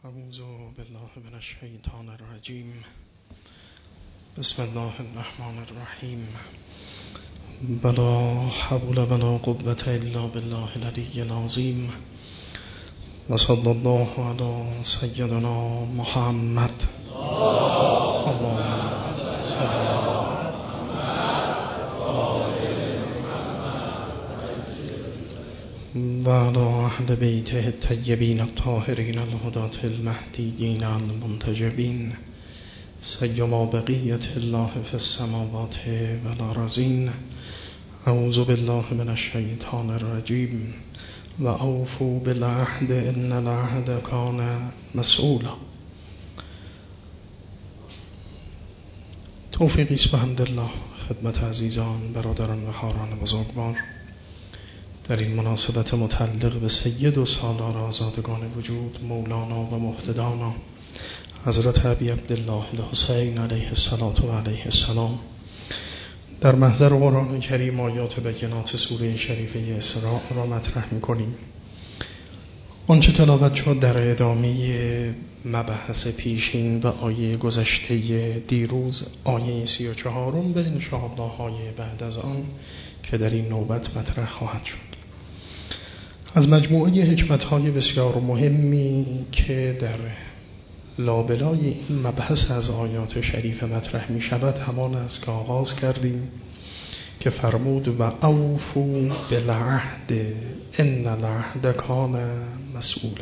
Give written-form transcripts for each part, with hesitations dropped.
اعوذ بالله من الشیطان الرجیم. بسم الله الرحمن الرحیم. ولا حول ولا قوة الا بالله العلی العظیم. و صلی الله علی سیدنا محمد. اللهم صل و علی اهل بیته الطیبین الطاهرین الهداة المهدیین المنتجبین سیما بقیة الله فی السماوات والارضین. اعوذ بالله من الشیطان الرجیم. و اوفوا بالعهد ان العهد کان مسئولا. توفیقی است بحمدالله خدمت عزیزان، برادران و خواهران بزرگوار در این مناسبت متعلق به سید و سالار آزادگان وجود مولانا و مقتدانا حضرت ابی عبدالله الحسین علیه الصلاة و علیه السلام در محضر قرآن کریم آیات بینات سوره شریفه اسراء را مطرح می‌کنیم. آنچه تلاوت شد در ادامه مبحث پیشین و آیه گذشته دیروز، آیه 34 و انشاءالله آیه بعد از آن که در این نوبت مطرح خواهد شد. از مجموعه حکمت‌های بسیار مهمی که در لابلای این مبحث از آیات شریف مطرح می شود همان است که آغاز کردیم که فرمود و اوفوا بالعهد ان العهد کان مسئولا.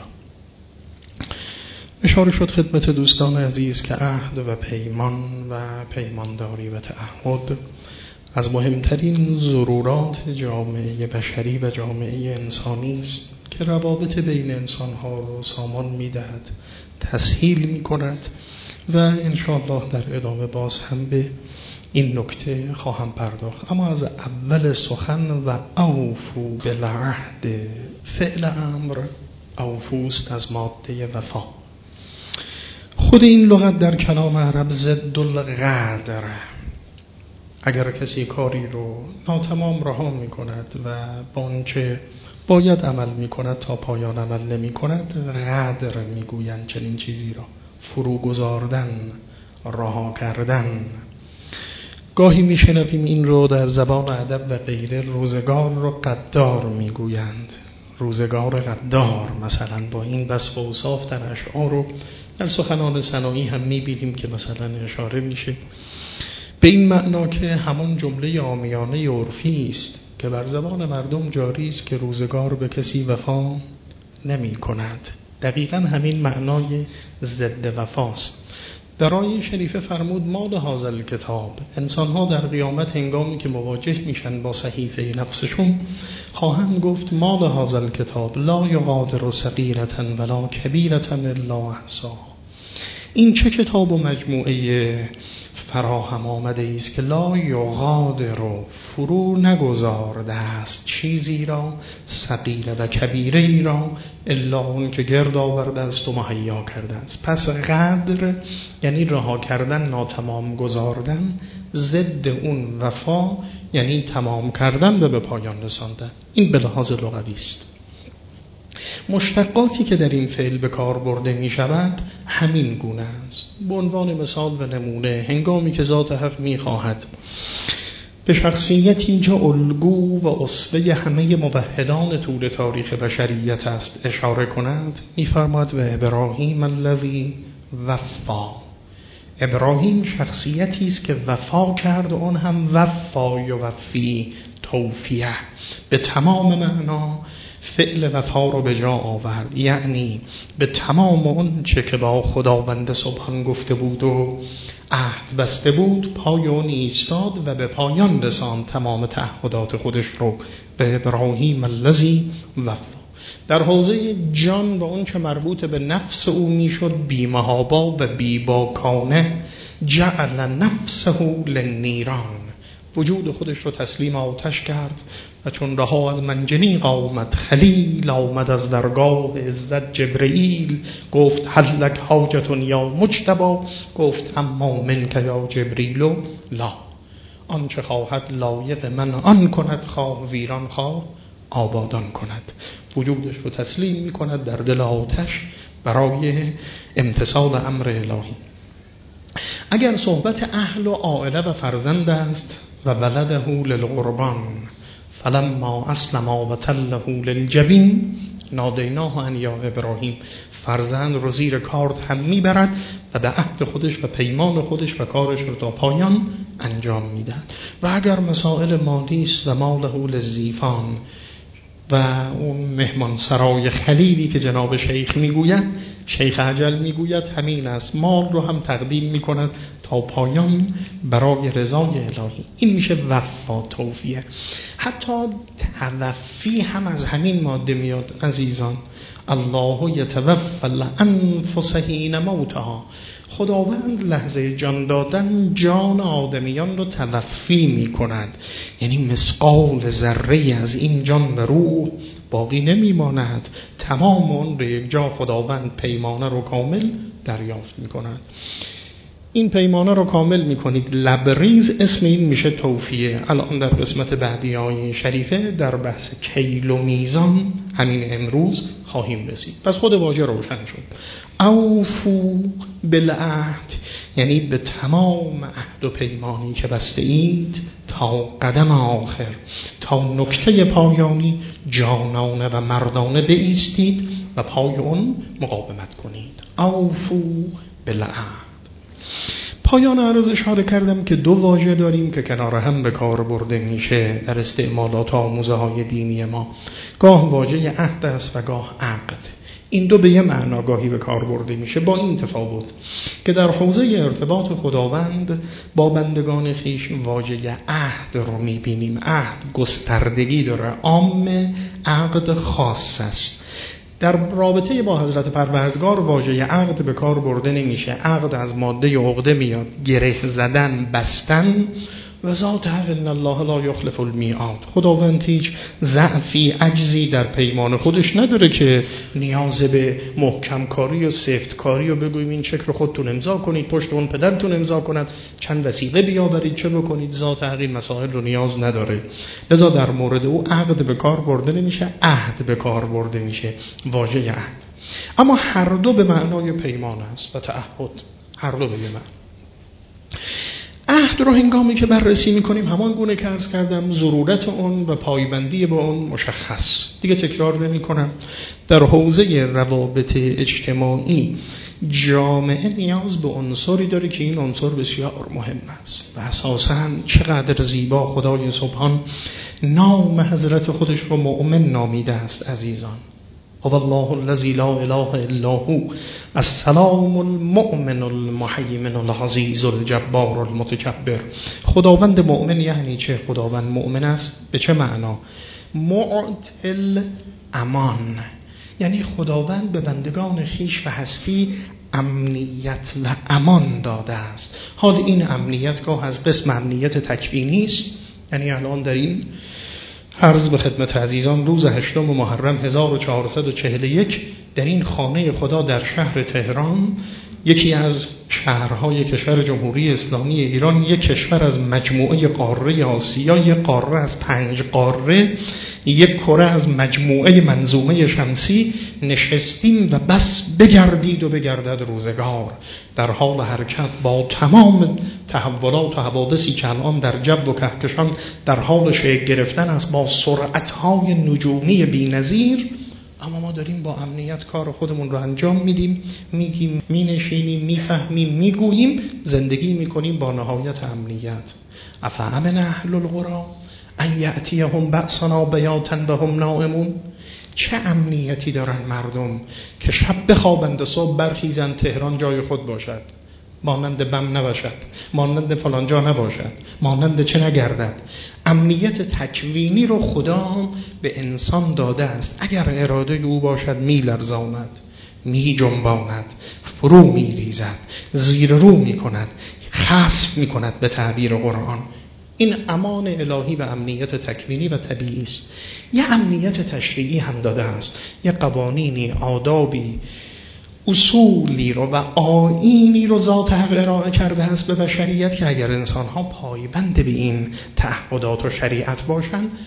اشاره شد خدمت دوستان عزیز که عهد و پیمان و پیمانداری و تعهد از مهمترین ضرورات جامعه بشری و جامعه انسانی است که روابط بین انسانها رو سامان می‌دهد، تسهیل می‌کند و انشاءالله در ادامه باز هم به این نکته خواهم پرداخت. اما از اول سخن و اوفوا بالعهد، فعل امر اوفوست از ماده وفا. خود این لغت در کلام عرب ضد الغدر. اگر کسی کاری رو ناتمام رها می کند و با آنچه باید عمل می کند تا پایان عمل نمی کند، غدر می گویند چنین چیزی را. فرو گذاردن، رها کردن. گاهی می شنویم این رو در زبان ادب و غیره، روزگار رو غدار می گویند. روزگار غدار مثلا با این وصف و اوصاف در اشعار و در سخنان سنایی هم می بینیم که مثلا اشاره میشه به این معنا که همون جمله عامیانه عرفی است که بر زبان مردم جاری است که روزگار به کسی وفا نمی کند. دقیقا همین معنای ضد وفاست. در آیه شریفه فرمود ما لهذا الکتاب. انسان‌ها در قیامت هنگامی که مواجه میشن با صحیفه نفسشون خواهند گفت ما لهذا الکتاب لا یغادر صغیرة ولا کبیرة الا احصاها. این چه کتاب و مجموعه فراهم آمده است که لا یغادر فرو نگذارده است چیزی را، صغیره و کبیره ای را، الا اون که گرد آورده است و مهیا کرده است. پس غدر یعنی رها کردن، ناتمام گذاردن. ضد اون وفا یعنی تمام کردن و به پایان رساندن. این به لحاظ لغوی است. مشتقاتی که در این فعل به کار برده می شود همین گونه است. به عنوان مثال و نمونه، هنگامی که ذات حق می خواهد به شخصیتی اینجا الگو و اسوه همه موحدان طول تاریخ بشریت است اشاره کند، می فرماید و ابراهیم الذی وفا. ابراهیم شخصیتی است که وفا کرد و اون هم وفا یوفی توفیه به تمام معنا فعل وفا رو به جا آورد، یعنی به تمام اون چه که با خداوند سبحان گفته بود و عهد بسته بود پای اون ایستاد و به پایان رساند تمام تعهدات خودش رو. به ابراهیم الذی وفا. در حوزه جان و اون چه مربوط به نفس او میشد بیمهابا و بیباکانه جعل نفسه للنیران. وجود خودش رو تسلیم آتش کرد و چون رها از منجنیق آمد خلیل، آمد از درگاه عزت جبرئیل، گفت هل لک حاجة یا مجتبی، گفت اما منک یا جبریل لا. آنچه خواهد لایق من آن کند، خواه ویران خواه آبادان کند. وجودش رو تسلیم می کند در دل آتش برای امتثال امر الهی. اگر صحبت اهل و عائله و فرزند است و ولده للقربان فلما اسلم و تله للجبین نادیناه ان یا ابراهیم، فرزند رو زیر کارد هم میبرد و به عهد خودش و پیمان خودش و کارش رو تا پایان انجام میدهد. و اگر مسائل مالی است و ماله للضیفان و اون مهمان سرای خلیلی که جناب شیخ میگوید، شیخ اجل میگوید همین است، مال رو هم تقدیم میکند تا پایان برای رضای الهی. این میشه وفا توفیه. حتی توفی هم از همین ماده میاد عزیزان. الله یتوفی الانفس حین موتها، خداوند لحظه جان دادن جان آدمیان رو توفی می کند، یعنی مثقال ذره از این جان و روح باقی نمی ماند، تمام اون رو یک جا خداوند پیمانه رو کامل دریافت می کند. این پیمانه رو کامل می کنید، لبریز اسم این میشه توفیه. الان در قسمت بعدی آیه شریفه در بحث کیل و میزان همین امروز خواهیم رسید. پس خود واژه روشن شد. اوفو بالعهد، یعنی به تمام عهد و پیمانی که بسته اید تا قدم آخر، تا نکته پایانی جانانه و مردانه بایستید و پای اون مقاومت کنید. اوفو بالعهد. پایان عرض اشاره کردم که دو واژه داریم که کنار هم به کار برده میشه در استعمالات آموزه های دینی ما. گاه واژه عهد است و گاه عقد. این دو به یه معناگاهی به کار برده میشه، با این تفاوت که در حوزه ارتباط خداوند با بندگان خیش واژه عهد رو میبینیم. عهد گستردگی داره، عام، عقد خاص است. در رابطه با حضرت پروردگار واژه عقد به کار برده نمیشه. عقد از ماده عقده میاد، گره زدن، بستن. و ذات حق ان الله لا یخلف المیعاد، خداوند هیچ ضعفی عجزی در پیمان خودش نداره که نیاز به محکم کاری و سفت کاری و بگویم این چک رو خودتون امضا کنید، پشت اون پدرتون امضا کند، چند وثیقه بیاورید، چه بکنید. ذات حق این مسائل رو نیاز نداره. لذا در مورد او عقد به کار برده نمیشه، عهد به کار برده میشه، واژه عهد. اما هر دو به معنای پیمان است و تعهد، هر دو به معنی. عهد رو هنگامی که بررسی میکنیم همان گونه که عرض کردم ضرورت اون و پایبندی با اون مشخص، دیگه تکرار نمی کنم. در حوزه روابط اجتماعی جامعه نیاز به عنصری داره که این عنصر بسیار مهم است و اساساً چقدر زیبا خدای سبحان نام حضرت خودش رو مؤمن نامیده است عزیزان. والله الذی لا اله الا هو السلام المؤمن المهیمن العزیز الجبار المتکبر. خداوند مؤمن یعنی چه؟ خداوند مؤمن است به چه معنا؟ معطل امان، یعنی خداوند به بندگان خیش و هستی امنیت و امان داده است. حال این امنیت گاه از قسم امنیت تکوینی است، یعنی الان در این عرض به خدمت عزیزان روز 8 محرم 1441 در این خانه خدا در شهر تهران، یکی از شهرهای کشور جمهوری اسلامی ایران، یک کشور از مجموعه قاره آسیا، یک قاره از 5 قاره، یک کره از مجموعه منظومه شمسی نشستیم و بس بگردید و بگردد روزگار در حال حرکت با تمام تحولات و حوادثی که الان در جو و کهکشان در حال شکل گرفتن است، با سرعت‌های نجومی بی‌نظیر. اما ما داریم با امنیت کار خودمون رو انجام میدیم، میگیم، مینشینیم، میفهمیم، میگوییم، زندگی میکنیم با نهایت امنیت. افامن اهل القری ان یأتیهم بأسنا بیاتا و هم نائمون. چه امنیتی دارن مردم که شب بخوابند و صبح برخیزند تهران جای خود باشد، مانند بم نباشد، مانند فلان جا نباشد، مانند چه نگردد. امنیت تکوینی رو خدا به انسان داده است. اگر اراده او باشد میلرزاند، می جنباند، فرو می ریزد، زیر رو می کند، خسف می کند به تعبیر قرآن. این امان الهی و امنیت تکوینی و طبیعی است. یه امنیت تشریعی هم داده است، یه قوانینی، آدابی، اصولی رو و آیینی رو ذات حق ارائه کرده است به بشریت که اگر انسان‌ها پایبند به این تعهدات و شریعت باشن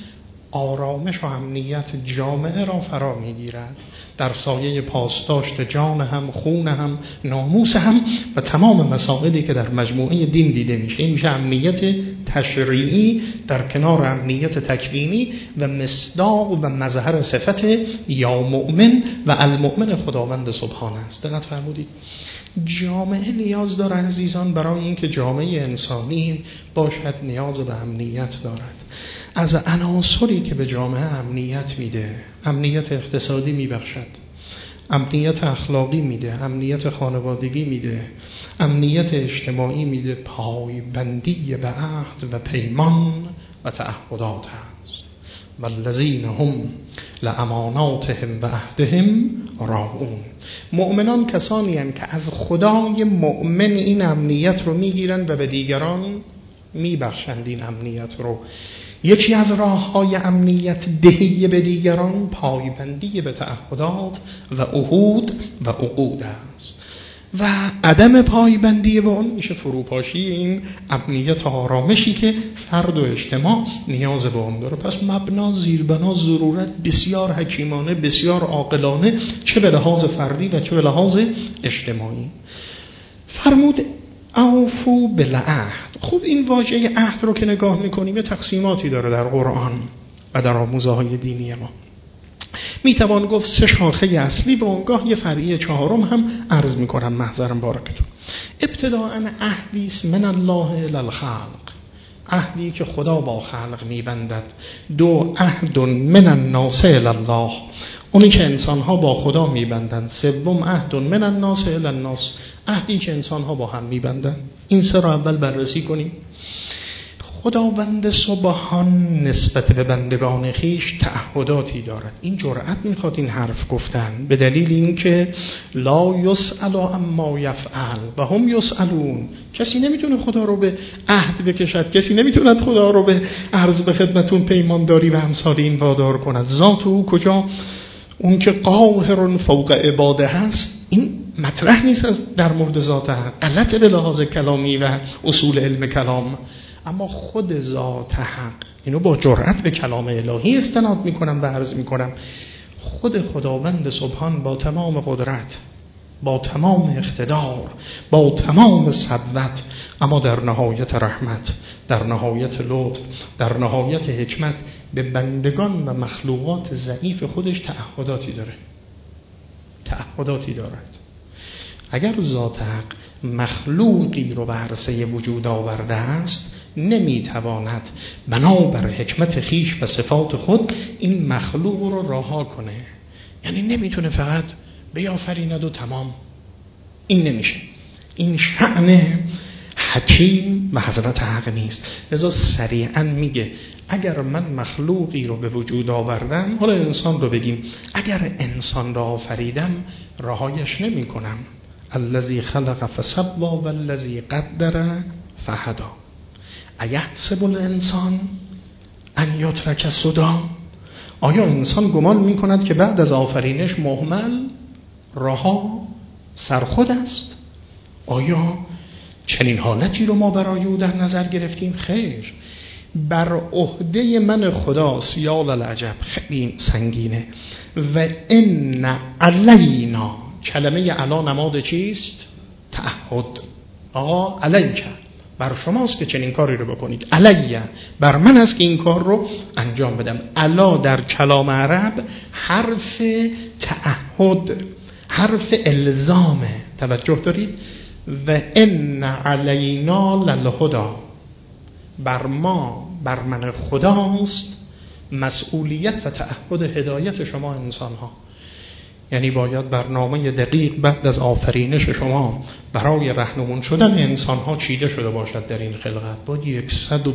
آرامش و امنیت جامعه را فرا میگیرد، در سایه پاسداشت جان هم، خون هم، ناموس هم و تمام مسائلی که در مجموعه دین دیده میشه. این میشه امنیت تشریعی در کنار امنیت تکوینی و مصداق و مظهر صفت یا مؤمن و المؤمن خداوند سبحانه است. دقت فرمودید؟ جامعه نیاز داره عزیزان، برای اینکه جامعه انسانی باشد نیاز به امنیت دارد. از عناصری که به جامعه امنیت میده، امنیت اقتصادی میبخشد، امنیت اخلاقی میده، امنیت خانوادگی میده، امنیت اجتماعی میده، پایبندی به عهد و پیمان و تعهدات هست. والذین هم لاماناتهم و عهدهم راعون. مؤمنان کسانی هستند که از خدای مؤمن این امنیت رو میگیرند و به دیگران میبخشند این امنیت رو. یکی از راه‌های امنیت دهی به دیگران پایبندی به تعهدات و عهود و عقود است و عدم پایبندی به اون میشه فروپاشی این امنیت آرامشی که فرد و اجتماع نیاز به اون داره. پس مبنا، زیربنا، ضرورت بسیار حکیمانه، بسیار عاقلانه، چه به لحاظ فردی و چه به لحاظ اجتماعی. فرمود اوفو بالعهد. خوب این واژه عهد رو که نگاه میکنیم یه تقسیماتی داره در قرآن و در آموزه‌های دینی ما. میتوان گفت 3 شاخه اصلی به اونگاه یه فرعی 4 هم عرض میکنم محضرم بارکتون. ابتداءً عهدی است من الله الی الخلق، عهدی که خدا با خلق میبندد. 2 عهد من الناس الی الله، اونی که انسان‌ها با خدا میبندند. 3 عهد من الناس الی الناس، عهدی که انسان‌ها با هم میبندند. این 3 را اول بررسی کنیم. خداوند سبحان نسبت به بندگان خیش تعهداتی دارد. این جرأت میخواد این حرف گفتن به دلیل اینکه لا یسأل عما یفعل و هم یسألون. کسی نمیتونه خدا رو به عهد بکشد، کسی نمیتونه خدا رو به عرض به خدمتون پیمانداری و امثال این وادار کند. ذات او کجا؟ اون که قاهر فوق عباده هست، این مطرح نیست در مورد ذات حق، غلط به لحاظ کلامی و اصول علم کلام. اما خود ذات حق، اینو با جرأت به کلام الهی استناد میکنم و عرض میکنم، خود خداوند سبحان با تمام قدرت، با تمام اقتدار، با تمام صدوت، اما در نهایت رحمت، در نهایت لطف، در نهایت حکمت به بندگان و مخلوقات ضعیف خودش تعهداتی دارد. اگر ذات حق مخلوقی رو به عرصه وجود آورده است، نمیتواند بنابر حکمت خیش و صفات خود این مخلوق رو رها کنه. یعنی نمیتونه فقط بیافریند و تمام. این نمیشه. این شأن حکیم و حضرت حق نیست. لذا سریعا میگه اگر من مخلوقی رو به وجود آوردم، حالا انسان رو بگیم، اگر انسان را آفریدم رهایش نمی کنم. الذی خلق فسوا والذی قدر فهدی. ایحسب الانسان ان یترک سدی. آیا انسان گمان می کند که بعد از آفرینش مهمل، رها، سرخود است؟ آیا چنین حالتی رو ما برای او در نظر گرفتیم؟ خیر. بر عهده من خداست، یا للعجب، خیلی سنگینه. و ان علینا، کلمه علا نماد چیست؟ تعهد. آقا علیک، بر شماست که چنین کاری رو بکنید. علیه، بر من است که این کار رو انجام بدم. علا در کلام عرب حرف تعهد، حرف الزامه. توجه دارید؟ و ان علینا للهدی، بر ما، بر من خداست مسئولیت و تعهد هدایت شما انسان ها. یعنی باید برنامه دقیق بعد از آفرینش شما برای رهنمون شدن انسان ها چیده شده باشد در این خلقت. باید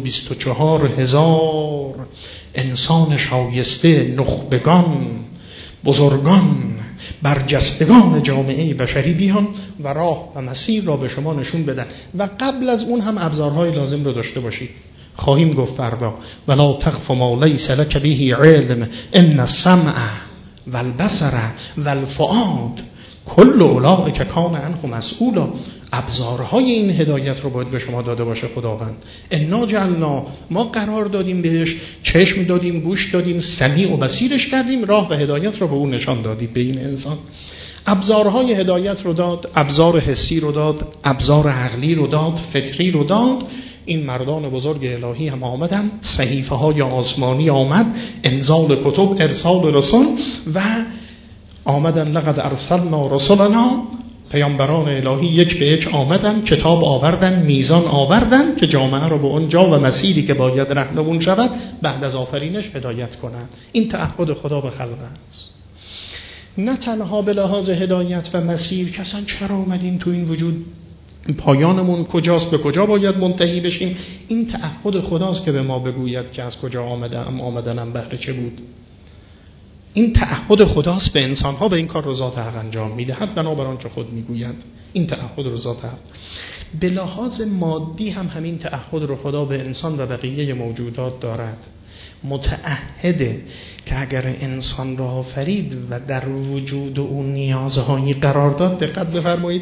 124,000 انسان شایسته، نخبگان، بزرگان، برجستگان جامعه بشری بیان و راه و مسیر را به شما نشون بدن و قبل از اون هم ابزارهای لازم رو داشته باشید. خواهیم گفت فردا ولا تخف ما لیس لک به علم ان السمع والبصر والفؤاد کل اولئک کان عنه مسئولا. ابزارهای این هدایت رو باید به شما داده باشه خداوند. انا جعلنا، ما قرار دادیم بهش، چشم دادیم، گوش دادیم، سمیع و بصیرش کردیم، راه و هدایت رو به اون نشان دادیم به این انسان. ابزارهای هدایت رو داد، ابزار حسی رو داد، ابزار عقلی رو داد، فطری رو داد. این مردان بزرگ الهی هم آمدن، صحیفه های آسمانی آمد، انزال کتب، ارسال رسول و آمدن. لقد ارسلنا رسولنا، پیامبران الهی یک به یک آمدن، کتاب آوردن، میزان آوردن که جامعه رو به اون جا و مسیری که باید رهنمون شود بعد از آفرینش هدایت کنن. این تعهد خدا به خلق است. نه تنها به لحاظ هدایت و مسیر که اصلا چرا اومدیم تو این وجود، پایانمون کجاست، به کجا باید منتهی بشیم. این تعهد خداست که به ما بگوید که از کجا آمدنم بهر چه بود. این تعهد خداست به انسان‌ها، به این کار رو ذات حق انجام می‌دهد بنابر آنچه خود می‌گوید. این تعهد رو ذات حق. به لحاظ مادی هم همین تعهد رو خدا به انسان و بقیه موجودات دارد. متعهده که اگر انسان را آفرید و در وجود اون نیازهایی قرار داد، دقت بفرمایید،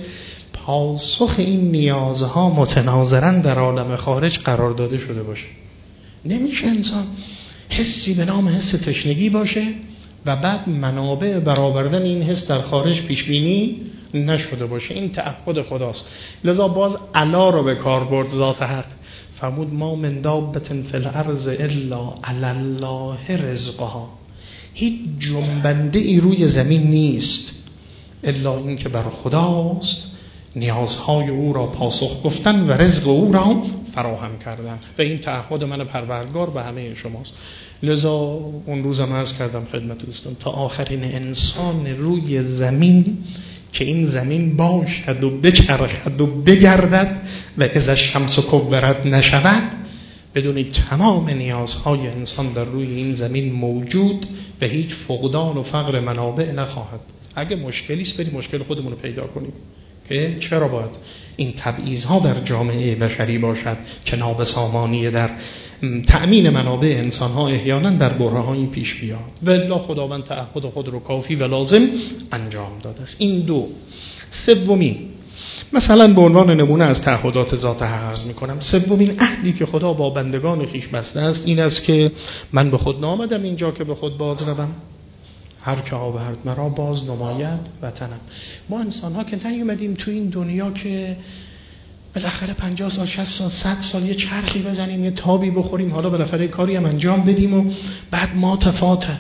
پاسخ این نیازها متناظراً در عالم خارج قرار داده شده باشه. نمیشه انسان حسی به نام حس تشنگی باشه و بعد منابع برآوردن این حس در خارج پیش بینی نشده باشه. این تعهد خداست. لذا باز علا رو به کار برد ذات حق. فرمود ما من دابة فی الارض الا علی الله رزقها. هیچ جنبنده ای روی زمین نیست الا این که بر خداست نیازهای او را پاسخ گفتن و رزق او را فراهم کردن. و این تعهد من پروردگار به همه شماست. لذا اون روزم عرض کردم خدمت دوستان، تا آخرین انسان روی زمین که این زمین باشد و بچرخد و بگردد و اذا الشمس کورت نشود، بدونید تمام نیازهای انسان در روی این زمین موجود و هیچ فقدان و فقر منابع نخواهد. اگه مشکلی است بریم مشکل خودمون رو پیدا کنیم که چرا باید این تبعیض‌ها در جامعه بشری باشد که نابسامانی در تأمین منابع انسان‌ها احیانا در برهه‌های پیش بیاد. والله خداوند تعهد خود رو کافی و لازم انجام داده است. این دو. سومی، مثلا به عنوان نمونه از تعهدات ذات حق عرض می‌کنم، سومین عهدی که خدا با بندگان خویش بسته است این است که من به خود نآمدم اینجا که به خود باز روم، هر که آورد مرا باز نماید وطنم. ما انسان ها که نیومدیم تو این دنیا که بالاخره 50 سال 60 سال 100 سال یه چرخی بزنیم، یه تابی بخوریم، حالا بالاخره کاری هم انجام بدیم و بعد ما تفاته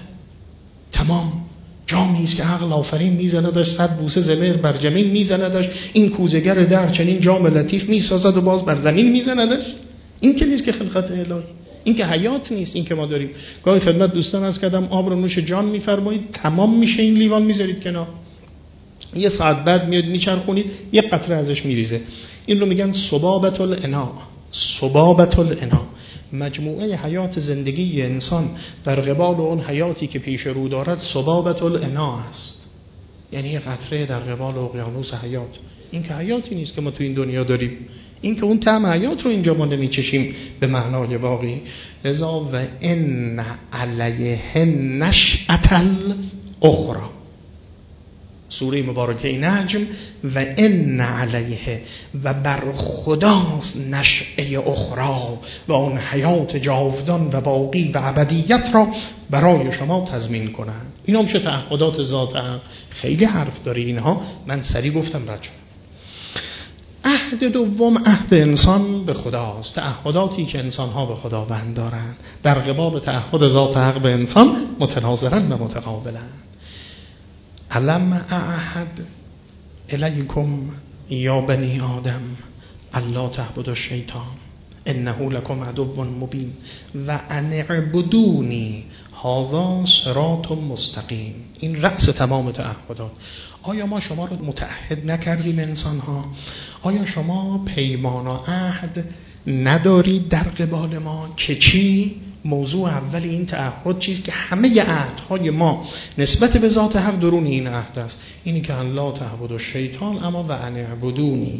تمام جامیست که عقل آفرین میزندش، 100 بوسه زمیر بر جمین میزندش، این کوزگر در چنین جام لطیف میسازد و باز بر زمین میزندش. این که نیست که خلقت الهی، این که حیات نیست. این که ما داریم گاهی خدمت دوستان عرض کردم آب رو نوش جان میفرمایید، تمام میشه این لیوان میذارید کنار، یه ساعت بعد میاد میچرخونید یه قطره ازش میریزه. این رو میگن سبابة الاناء. سبابة الاناء مجموعه حیات زندگی انسان در قبال اون حیاتی که پیش رو دارد سبابة الاناء است، یعنی یه قطره در قبال اقیانوس حیات. این که حیاتی نیست که ما تو این دنیا داریم، این که اون طعم حیات رو اینجا ما نمیچشیم به معنای واقعی. لذا و ان علیه نشأة الاخری، سوره مبارکه نجم، و ان علیه، و بر خداست نشأه اخری و اون حیات جاودان و باقی و ابدیت را برای شما تضمین کنند. این هم چه تعهدات ذات حق. خیلی حرف داره اینها، من سریع گفتم رد شد. عهد دوم عهد انسان به خداست، تعهداتی که انسان‌ها به خداوند دارند در قبال تعهد ذات حق به انسان متناظراً و متقابلاً. علم اعهد الیکم یا بنی آدم الا تعبدوا الشیطان انه لکم عدو مبین و ان اعبدونی هذا صراط مستقیم. این رأس تمام تعهدات. آیا ما شما رو متعهد نکردیم انسان ها؟ آیا شما پیمان و عهد ندارید در قبال ما که چی؟ موضوع اول این تعهد چیست که همه عهدهای ما نسبت به ذات حق درون این عهد است، اینی که لا تعبدوا الشیطان اما و ان اعبدونی،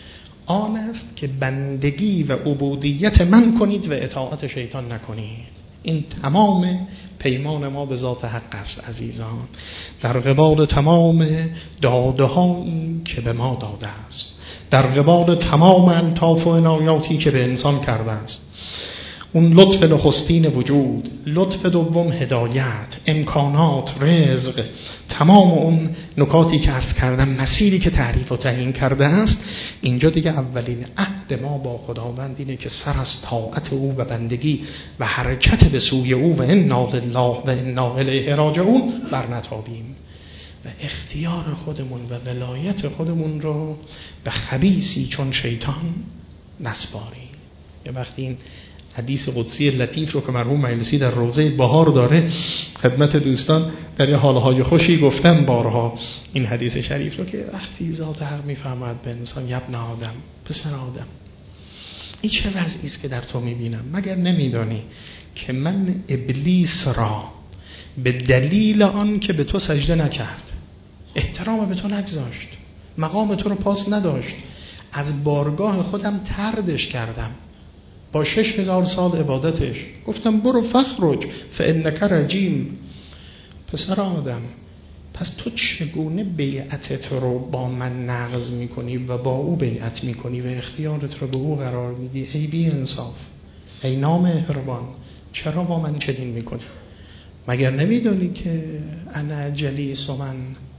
آن است که بندگی و عبودیت من کنید و اطاعت شیطان نکنید. این تمام پیمان ما به ذات حق است عزیزان، در قبال تمام داده‌هایی که به ما داده است، در قبال تمام الطاف و عنایاتی که به انسان کرده است. اون لطف نخستین وجود، لطف دوم هدایت، امکانات، رزق، تمام اون نکاتی که عرض کردم، مسیری که تعریف و تعیین کرده است. اینجا دیگه اولین عهد ما با خداوند اینه که سر از طاعت او و بندگی و حرکت به سوی او و انا لله و انا الیه راجعون برنتابیم و اختیار خودمون و ولایت خودمون رو به خبیثی چون شیطان نسپاریم. یه وقتی این حدیث قدسی لطیف رو که مرحوم مجلسی در روضه بهار داره خدمت دوستان در یه حالهای خوشی گفتن بارها، این حدیث شریف رو که وقتی ذات حق میفرماید به انسان ابن آدم، پسر آدم، این چه وضعی است که در تو میبینم؟ مگر نمیدانی که من ابلیس را به دلیل آن که به تو سجده نکرد، احترام به تو نگذاشت، مقام تو رو پاس نداشت، از بارگاه خودم طردش کردم، با 6000 سال عبادتش گفتم برو فخرج فانک رجیم. پسر آدم، پس تو چگونه بیعتت رو با من نقض میکنی و با او بیعت میکنی و اختیارت رو به او قرار میدی؟ ای بی انصاف، ای نامهربان، چرا با من چنین میکنی؟ مگر نمیدونی که انا جلیس من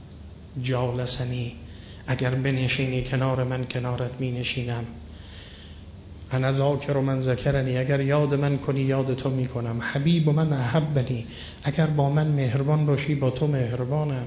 جالسنی، اگر بنشینی کنار من کنارت مینشینم، انا ذاکر من ذکرنی، اگر یاد من کنی یاد تو میکنم، حبیب من احبنی، اگر با من مهربان باشی با تو مهربانم،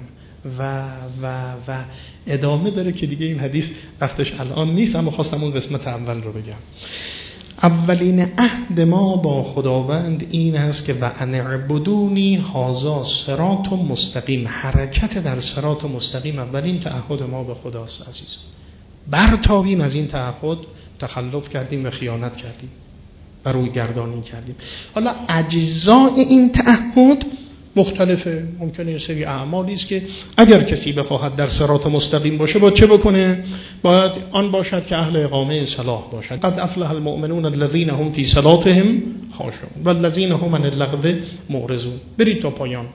و ادامه داره که دیگه این حدیث وقتش الان نیست، اما خواستم اون قسمت اول رو بگم. اولین عهد ما با خداوند این است که و ان اعبدونی هذا صراط مستقیم، حرکت در صراط مستقیم اولین تعهد ما به خداست عزیز. برتابیم از این تعهد، تخلف کردیم و خیانت کردیم و روی گردانی کردیم. حالا اجزای این تعهد مختلفه. ممکنه یه سری اعمالی است که اگر کسی بخواهد در صراط مستقیم باشه باید چه بکنه؟ باید آن باشد که اهل اقامه صلاح باشد. قد افلح المؤمنون الذين هم فی صلاتهم خاشعون والذین هم عن اللغو معرضون. برید تا پایان.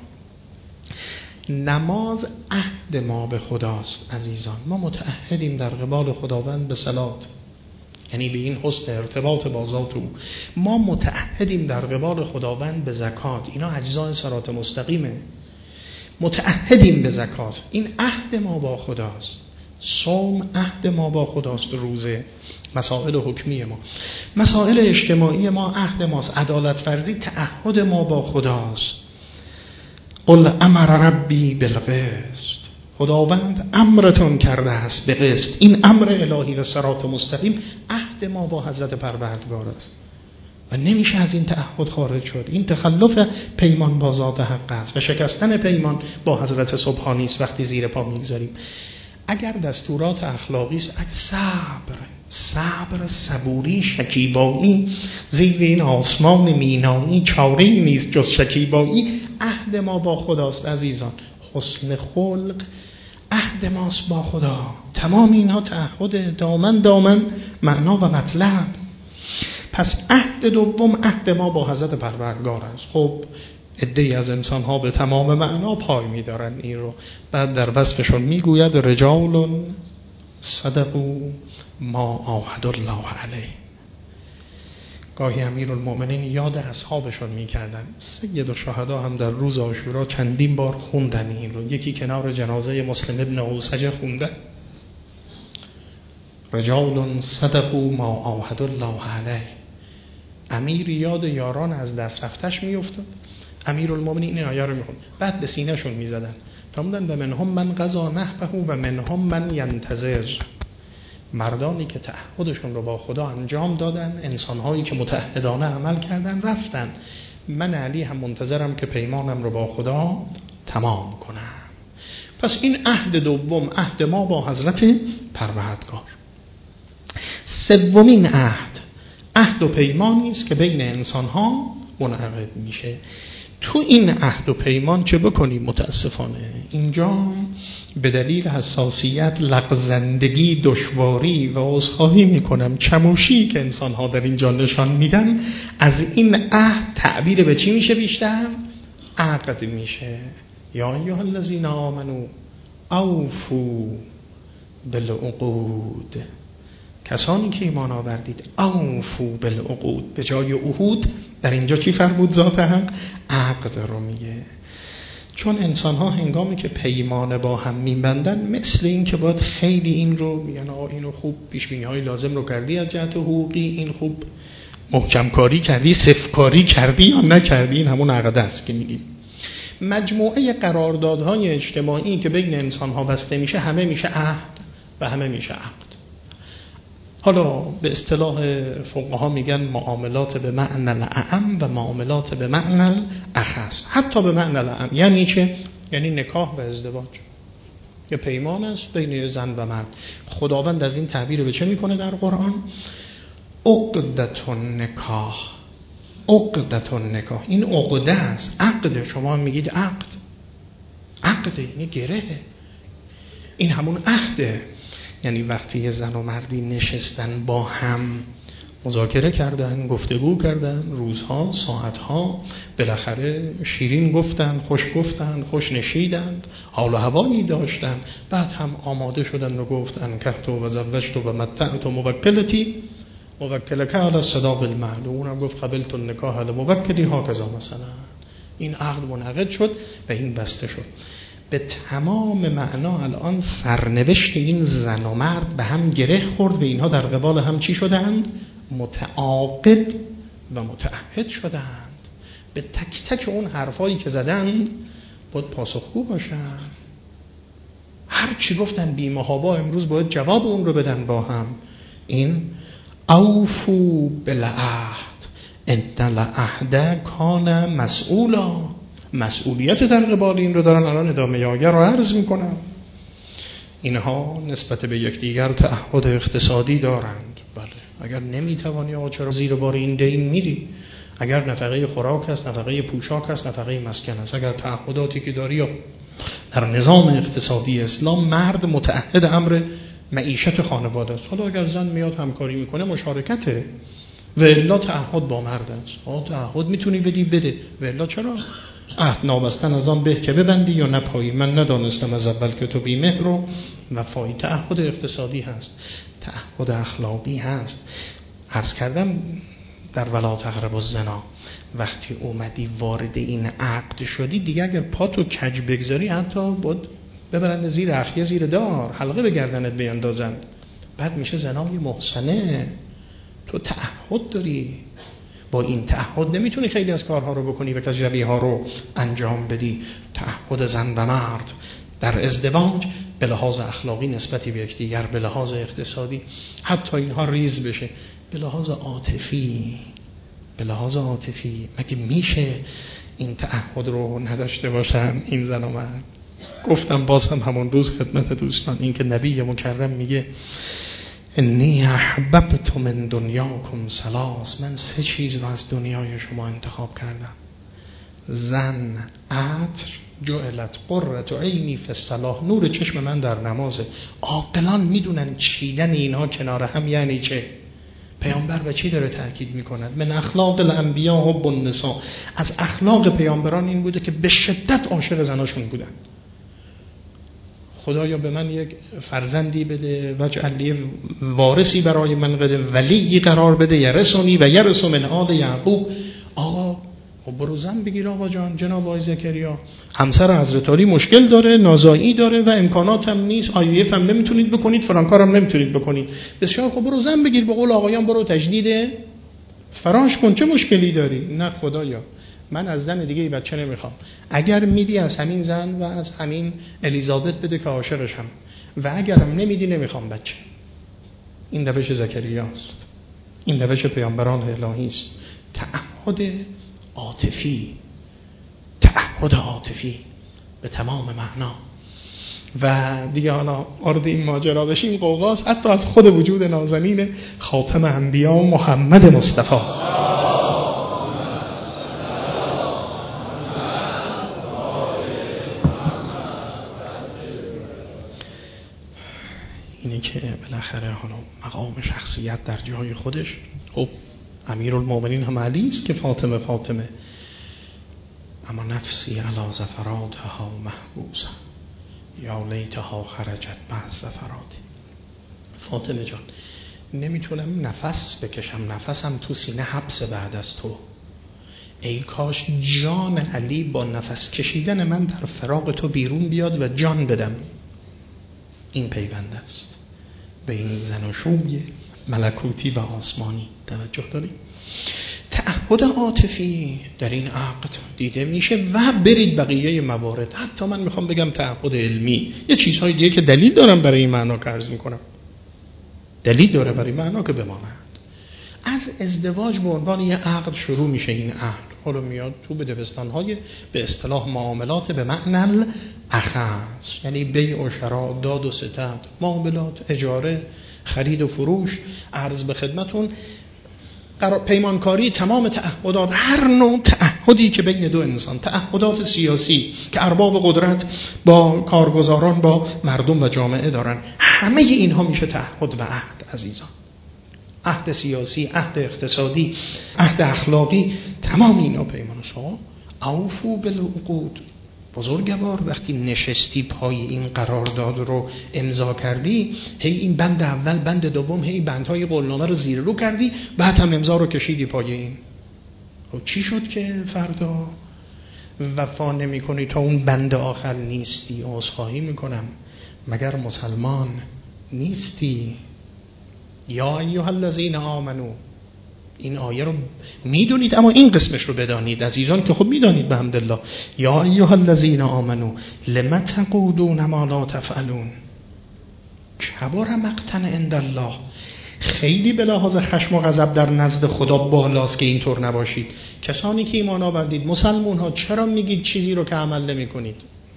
نماز عهد ما به خداست عزیزان. ما متعهدیم در قبال خداوند به صلات، یعنی به این حسن ارتباط با ذات او. ما متعهدیم در قبال خداوند به زکات، اینا اجزای صراط مستقیمه. متعهدیم به زکات، این عهد ما با خداست. صوم عهد ما با خداست، روزه، مسائل حکمی ما، مسائل اجتماعی ما عهد ماست، عدالت ورزی تعهد ما با خداست. قل امر ربی بالقسط، خداوند امرتون کرده است به قسط. این امر الهی و صراط مستقیم عهد ما با حضرت پروردگار است و نمیشه از این تعهد خارج شد. این تخلف پیمان با ذات حق است و شکستن پیمان با حضرت سبحانی است وقتی زیر پا میگذاریم. اگر دستورات اخلاقی است، صبر، صبوری، شکیبایی، زیر این آسمان مینایی چاره‌ای نیست جز شکیبایی، عهد ما با خداست عزیزان. حسن خلق عهد ماست با خدا. تمام اینها تعهد دامن معنا و مطلب. پس عهد دوم عهد ما با حضرت پروردگار است. خب عده‌ای از انسان ها به تمام معنا پای می‌دارن این رو. بعد در وصفشون میگوید رجال صدقوا ما عاهدوا الله علیه. گاهی امیرالمؤمنین یاد اصحابشون میکردن. سید الشهدا هم در روز عاشورا چندین بار خوندن این رو. یکی کنار جنازه مسلم ابن اوسجه خوندن رجال صدقوا ما عاهدوا الله علیه. امیر یاد یاران از دست رفتش میافتاد، امیرالمؤمنین این آیه رو میخوند، بعد به سینه‌شون میزدن تا موندن و منهم من قضا نحبه و منهم من ینتظر. مردانی که تعهدشون رو با خدا انجام دادن، انسانهایی که متعهدانه عمل کردن، رفتن. من علی هم منتظرم که پیمانم رو با خدا تمام کنم. پس این عهد دوم، عهد ما با حضرت پروردگار. سومین عهد و پیمانی است که بین انسانها منعقد میشه. تو این عهد و پیمان چه بکنیم؟ متاسفانه اینجا به دلیل حساسیت، لغزندگی، دشواری و عذرخواهی میکنم چموشی که انسان‌ها در اینجا نشان میدن، از این عهد تعبیر به چی میشه بیشتر؟ عقد میشه. یا ایها الذین آمنوا اوفوا بالعقود، کسانی که ایمان آوردید اوفوا بالعقود، به جای عهود در اینجا چی فرمود ذات حق؟ عقد رو میگه. چون انسان ها هنگامی که پیمان با هم میبندن، مثل این که باید خیلی این رو میگن اینو خوب پیشبینی های لازم رو کردی از جهت حقوقی، این خوب محکم کاری کردی، صفر کاری کردی یا نکردی، این همون عقد است که میگیم. مجموعه قراردادهای اجتماعی که بین انسان ها بسته میشه، همه میشه عهد و همه میشه عقد. حالا به اصطلاح فقها میگن معاملات به معنی الاعم و معاملات به معنی الاخص. حتی به معنی الاعم یعنی چه؟ یعنی نکاح و ازدواج که پیمان است بین زن و مرد. خداوند از این تعبیر به چه میکنه در قرآن؟ عقدة النکاح. عقدة النکاح، این عقده است. عقد، شما میگید عقد، عقد یعنی گره، این همون عهده. یعنی وقتی زن و مردی نشستن با هم مذاکره کردن، گفتگو کردن، روزها، ساعتها، بالاخره شیرین گفتن، خوش گفتن، خوش نشیدند، حال و هوایی داشتن، بعد هم آماده شدن و گفتن کهت و زوجت و متعت و موکلتی موکلک علی الصداق المعلوم، اونم گفت قبلت النکاح لموکلی هکذا مثلا. این عقد منعقد شد و این بسته شد. به تمام معنا الان سرنوشت این زن و مرد به هم گره خورد و اینها در قبال هم چی شدند؟ متعاقد و متعهد شدند. به تک تک اون حرفایی که زدند باید پاسخگو باشن. هر چی گفتن بی محابا امروز باید جواب اون رو بدن با هم. این اوفو بالعهد ان العهد کان مسئولا. مسئولیت در قبال این رو دارن. الان ادامه آیه رو عرض میکنم. اینها نسبت به یکدیگر تعهد اقتصادی دارند. بله، اگر نمیتوانی آقا چرا زیر بار این دین میری؟ اگر نفقه خوراک است، نفقه پوشاک است، نفقه مسکن است، اگر تعهداتی که داری در نظام اقتصادی اسلام، مرد متعهد امر معیشت خانواده است. حالا اگر زن میاد همکاری میکنه مشارکته، و الا تعهد با مرد است. تعهد میتونی بدی بده، و الا چرا؟ عهد نابستن از آن به که ببندی یا نپایی. من ندانستم از اول که تو بیمهر و وفایی. تعهد اقتصادی هست، تعهد اخلاقی هست. عرض کردم در ولا تقربوا الزنا، وقتی اومدی وارد این عقد شدی دیگه، اگر پاتو کج بگذاری حتی بود ببرند زیر اخیه، زیر دار، حلقه به گردنت بیندازند، بعد میشه زنای محسنه. تو تعهد داری، با این تعهد نمیتونی خیلی از کارها رو بکنی و تجربی ها رو انجام بدی. تعهد زن و مرد در ازدواج به لحاظ اخلاقی نسبتی به یکدیگر، به لحاظ اقتصادی، حتی اینها ریز بشه به لحاظ عاطفی. به لحاظ عاطفی مگه میشه این تعهد رو نداشته باشن این زن و مرد؟ گفتم بازم همون روز خدمت دوستان، این که نبی مکرم میگه انی احببت من دنیاکم ثلاث، من 3 چیز رو از دنیای شما انتخاب کردم: زن، عطر، جعلت قرة عینی فی الصلاة، نور چشم من در نمازه. عاقلان میدونن چیدن اینا کنار هم یعنی چه. پیامبر به چی داره تاکید میکند؟ من اخلاق الانبیاء حب النساء، از اخلاق پیامبران این بوده که به شدت عاشق زناشون بودن. خدایا به من یک فرزندی بده، واجعل لی وارثی برای من بده، ولی قرار بده، یرثنی و یرث من آل یعقوب. آقا برو زن بگیر آقا جان. جناب آقای زکریا همسر حضرت علی مشکل داره، نازایی داره و امکانات هم نیست، IVF هم نمیتونید بکنید، فلان کارم نمیتونید بکنید. بسیار خب برو زن بگیر، به قول آقایان برو تجدید فراش کن، چه مشکلی داری؟ نه خدایا من از زن دیگه ای بچه نمیخوام. اگر میدی از همین زن و از همین الیزابت بده که عاشقشم، و اگرم نمیدی نمیخوام بچه. این روش زکریاست، این روش پیامبران الهی است. تعهد عاطفی، تعهد عاطفی به تمام معنا. و دیگه حالا وارد این ماجرا بشیم قوقاست حتی از خود وجود نازنین خاتم انبیا محمد مصطفی. اینه که بالاخره حالا مقام شخصیت در جای خودش، خب امیرالمومنین هم علی است که فاطمه اما نفسی علی زفراتها محبوسه یا لیتها خرجت بعد زفرات. فاطمه جان نمیتونم نفس بکشم، نفسم تو سینه حبس بعد از تو. ای کاش جان علی با نفس کشیدن من در فراق تو بیرون بیاد و جان بدم. این پیوند است بین زن و شوی ملکوتی و آسمانی. توجه دارید؟ تعهد عاطفی در این عقد دیده میشه و برید بقیه موارد. حتی من میخوام بگم تعهد علمی، یه چیزهای دیگه که دلیل دارم برای این معنا که عرض میکنم، دلیل داره برای معنا که بماند. از ازدواج به عنوان یه عقد شروع میشه. این عقد حالا میاد تو بدبستان‌های به اصطلاح معاملات به معنی اخص، یعنی بیع و شراء، داد و ستد، معاملات اجاره، خرید و فروش. عرض به خدمتون پیمانکاری، تمام تعهدات، هر نوع تعهدی که بین دو انسان، تعهدات سیاسی که ارباب قدرت با کارگزاران با مردم و جامعه دارن، همه اینها میشه تعهد و عهد عزیزان. عهد سیاسی، عهد اقتصادی، عهد اخلاقی، تمام اینا پیمان شما. اوفو بالعقود. بزرگوار وقتی نشستی پای این قرارداد رو امضا کردی، هی این بند اول، بند دوم، هی بندهای قولنامه رو زیر رو کردی، بعد هم امضا رو کشیدی پای این. خب چی شد که فردا وفا نمی کنی تا اون بند آخر نیستی؟ عذرخواهی میکنم، مگر مسلمان نیستی؟ یا ایها الذین آمنو. این آیه رو میدونید اما این قسمش رو بدانید عزیزان که خب میدانید به حمدالله. یا ایها الذین آمنو لم تقولون ما لا تفعلون کبر مقتا عند الله. خیلی به لحاظ خشم و غضب در نزد خدا بالاست که اینطور نباشید. کسانی که ایمان آوردید، مسلمون ها، چرا میگید چیزی رو که عمل نمی کنید؟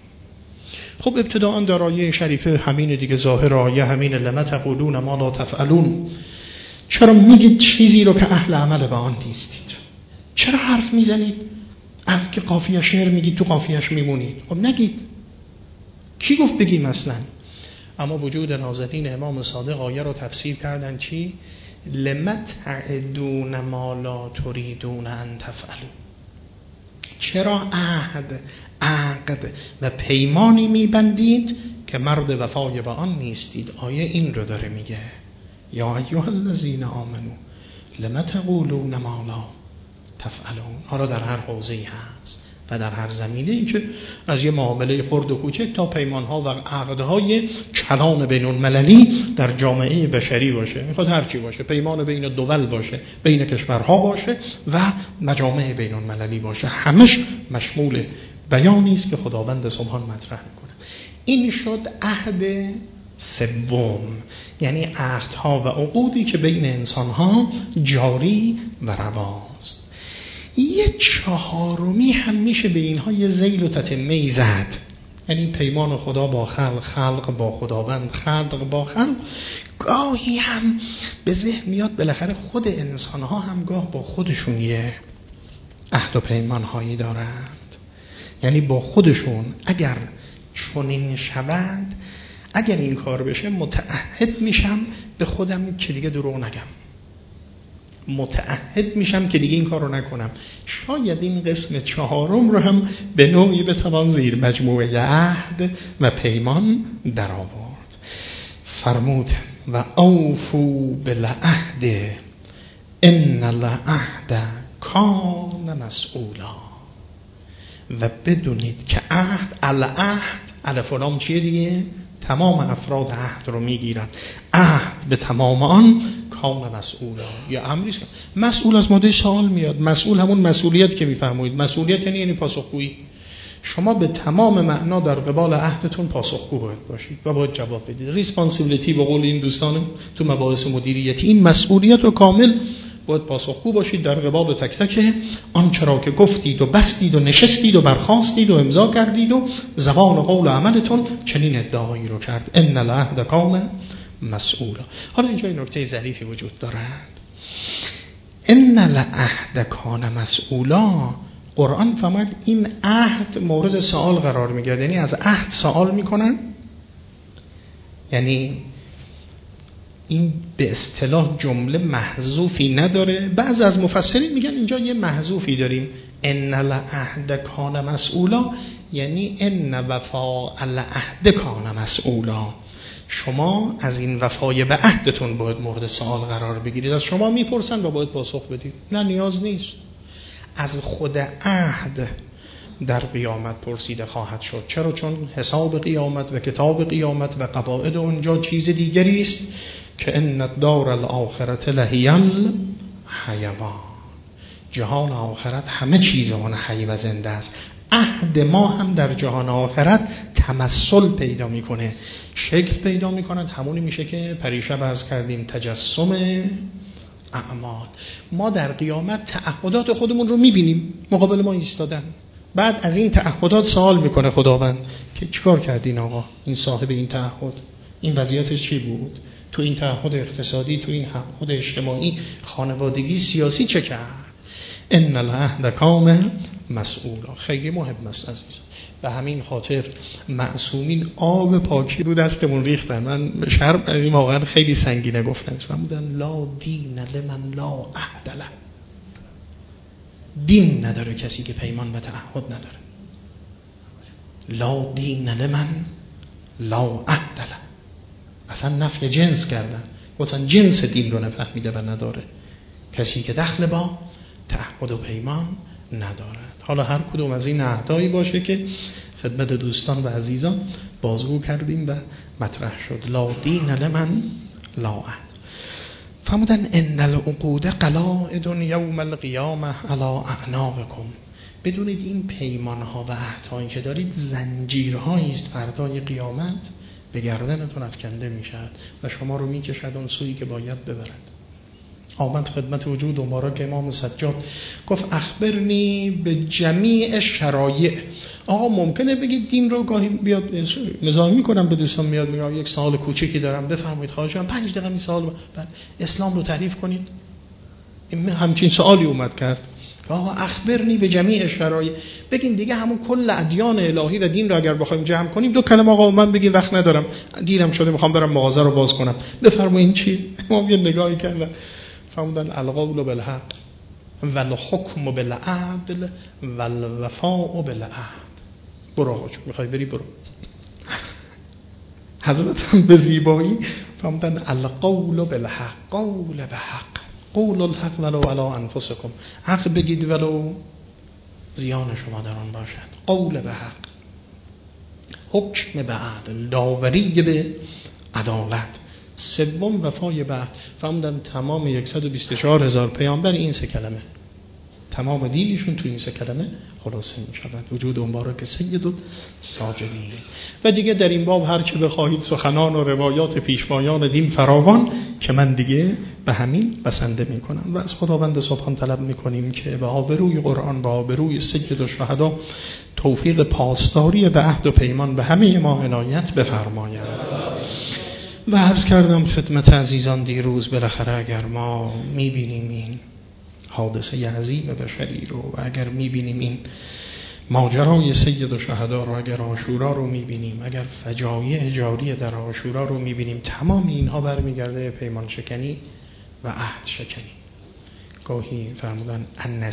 خب ابتداءً در آیه شریفه همین دیگه، ظاهر آیه همین، لم تقولون ما لا تفعلون. چرا میگید چیزی رو که اهل عمل به آن نیستید؟ چرا حرف میزنید؟ از که قافیه شعر میگید تو قافیهش میمونید. خب نگید. کی گفت بگیم اصلا؟ اما وجود نازنین امام صادق آیه رو تفسیر کردن چی؟ لم تعدون ما لا تريدون ان تفعلوا. چرا عقد و پیمانی میبندید که مرد وفای به آن نیستید؟ آیه این رو داره میگه. یا ایها الذین آمنو لم تقولون ما لا تفعلون. حالا در هر حوزه‌ای هست و در هر زمینه‌ای که از یه معامله خرد و کوچک تا پیمان‌ها و عقدهای کلان بین‌المللی در جامعه بشری باشه. میخواد هر چی باشه، پیمان بین دول باشه، بین کشورها باشه و مجامع بین‌المللی باشه، همش مشمول بیانی است که خداوند سبحان مطرح می‌کنه. این شد عهد سوم، یعنی عهدها و عقودی که بین انسان‌ها جاری و رواست. یه چهارمی هم میشه به اینها یه ذیل و تتمه‌ای زد، یعنی پیمان خدا با خلق، خلق با خداوند، خلق با خلق. گاهی هم به ذهن میاد بالاخره خود انسان‌ها هم گاه با خودشون یه عهد و پیمان‌هایی دارند، یعنی با خودشون اگر چنین شوند، اگر این کار بشه متعهد میشم به خودم که دیگه دروغ نگم، متعهد میشم که دیگه این کار رو نکنم. شاید این قسم چهارم رو هم به نوعی بتوان زیر مجموعه عهد و پیمان در آورد. فرمود و اوفو بالعهد ان العهد کان مسئولا. و بدونید که عهد، العهد، الف و لام چیه دیگه؟ تمام افراد عهد رو میگیرن. عهد به تمام آن کان مسئولا، یا امریست. مسئول از ماده سوال میاد. مسئول همون مسئولیت که میفرمایید. مسئولیت یعنی پاسخگویی. شما به تمام معنا در قبال عهدتون پاسخگو باید باشید و باید جواب بدید. ریسپانسیبیلیتی به قول این دوستان تو مباحث مدیریتی، این مسئولیت رو کامل باید پاسخگو باشید در قبال تک تک آنچه را که گفتید و بستید و نشستید و برخاستید و امضا کردید و زبان و قول و عملتون چنین ادعایی رو کرد. ان العهد کان مسئولا. حالا اینجا این نکته ظریفی وجود دارد. ان العهد کان مسئولا، قرآن فرمود این عهد مورد سوال قرار میگیره، یعنی از عهد سوال میکنن. یعنی این به اصطلاح جمله محذوفی نداره. بعض از مفسرین میگن اینجا یه محذوفی داریم، ان العهد کان مسئولا، یعنی ان وفاء العهد کان مسئولا. شما از این وفای به عهدتون باید مورد سوال قرار بگیرید. از شما میپرسن و باید پاسخ بدید. نه نیاز نیست. از خود عهد در قیامت پرسیده خواهد شد. چرا؟ چون حساب قیامت و کتاب قیامت و قواعد اونجا چیز دیگری است که ان الدار الاخرة لهی الحیوان. جهان آخرت همه چیز آن حی و زنده است. عهد ما هم در جهان آخرت تمثل پیدا میکنه، شکل پیدا میکنه. همونی میشه که پریشب عرض کردیم تجسم اعمال. ما در قیامت تعهدات خودمون رو میبینیم، مقابل ما ایستادن. بعد از این تعهدات سوال میکنه خداوند که چیکار کردین آقا؟ این صاحب این تعهد این وضعیتش چی بود؟ تو این تعهد اقتصادی، تو این تعهد اجتماعی، خانوادگی، سیاسی چه کرد؟ ان العهد کان مسئولا. خیلی مهم است عزیز. و همین خاطر معصومین آب پاکی رو دستمون ریختن. من شرم کردم، واقعا خیلی سنگینه گفتن. فرمودن لا دین لمن لا عهد له. دین نداره کسی که پیمان و تعهد نداره. لا دین لمن لا عهد له. اصلا نفی جنس کردن، گفتن جنس دین رو نفهمیده و نداره کسی که دخل با تعهد و پیمان ندارد. حالا هر کدوم از این عهدایی باشه که خدمت دوستان و عزیزان بازگو کردیم و مطرح شد. لا دین لمن لا عهد. فرمودن ان العقود قلائد یوم القیامه علی اعناقکم. بدونید این پیمانها و عهدهایی که دارید زنجیرهایی است فردای قیامت به گردنتون افکنده میشد و شما رو میکشد اون سویی که باید ببرد. آمد خدمت وجود و مبارک امام سجاد گفت اخبرنی به جمیع شرایع. آقا ممکنه بگید دین رو گاهی بیاد نظامی میکنم به دوستان، میاد میگم یک سوال کوچیکی دارم بفرمایید خواهشم 5 دقیقه این سوال بعد اسلام رو تعریف کنید. این همچین سوالی اومد کرد که آقا اخبرنی به جمیع شرایع. بگین دیگه همون کل ادیان الهی و دین رو اگر بخوایم جمع کنیم 2 کلمه آقا من بگین وقت ندارم دیرم شده میخوام برم مغازه رو باز کنم بفرمایید چی؟ ما یه نگاهی کردن فرمودن القول بالحق والحکم بالعدل والوفاء بالعهد. برو آقا میخوای بری برو. حضرت هم به زیبایی فرمودن القول بالحق، قول به حق، قول الحق ولو علی انفسکم. حق بگید ولو زیان شما در آن باشد. قول به حق، حکم به عدل، داوری به عدالت. سوم وفای به عهد. فرمودن تمام 124,000 پیامبر این 3 کلمه، تمام دینشون تو این 3 کلمه خلاصه می شود. وجود مبارک سید الساجدین. و دیگه در این باب هر چه بخواهید سخنان و روایات پیشوایان دین فراوان که من دیگه به همین بسنده می کنم و از خداوند سبحان طلب می کنیم که به آبروی قرآن، به آبروی سید الشهدا توفیق پاسداری به عهد و پیمان به همه ما عنایت بفرماید. و عرض کردم خدمت عزیزان دیروز بالاخره اگر ما میبینیم این حادثه عظیم بشری رو و اگر میبینیم این ماجرای سید الشهدا رو، اگر عاشورا رو میبینیم، اگر فجایع جاری در عاشورا رو میبینیم، تمام اینها برمیگرده پیمان شکنی و عهد شکنی. گاهی فرمودن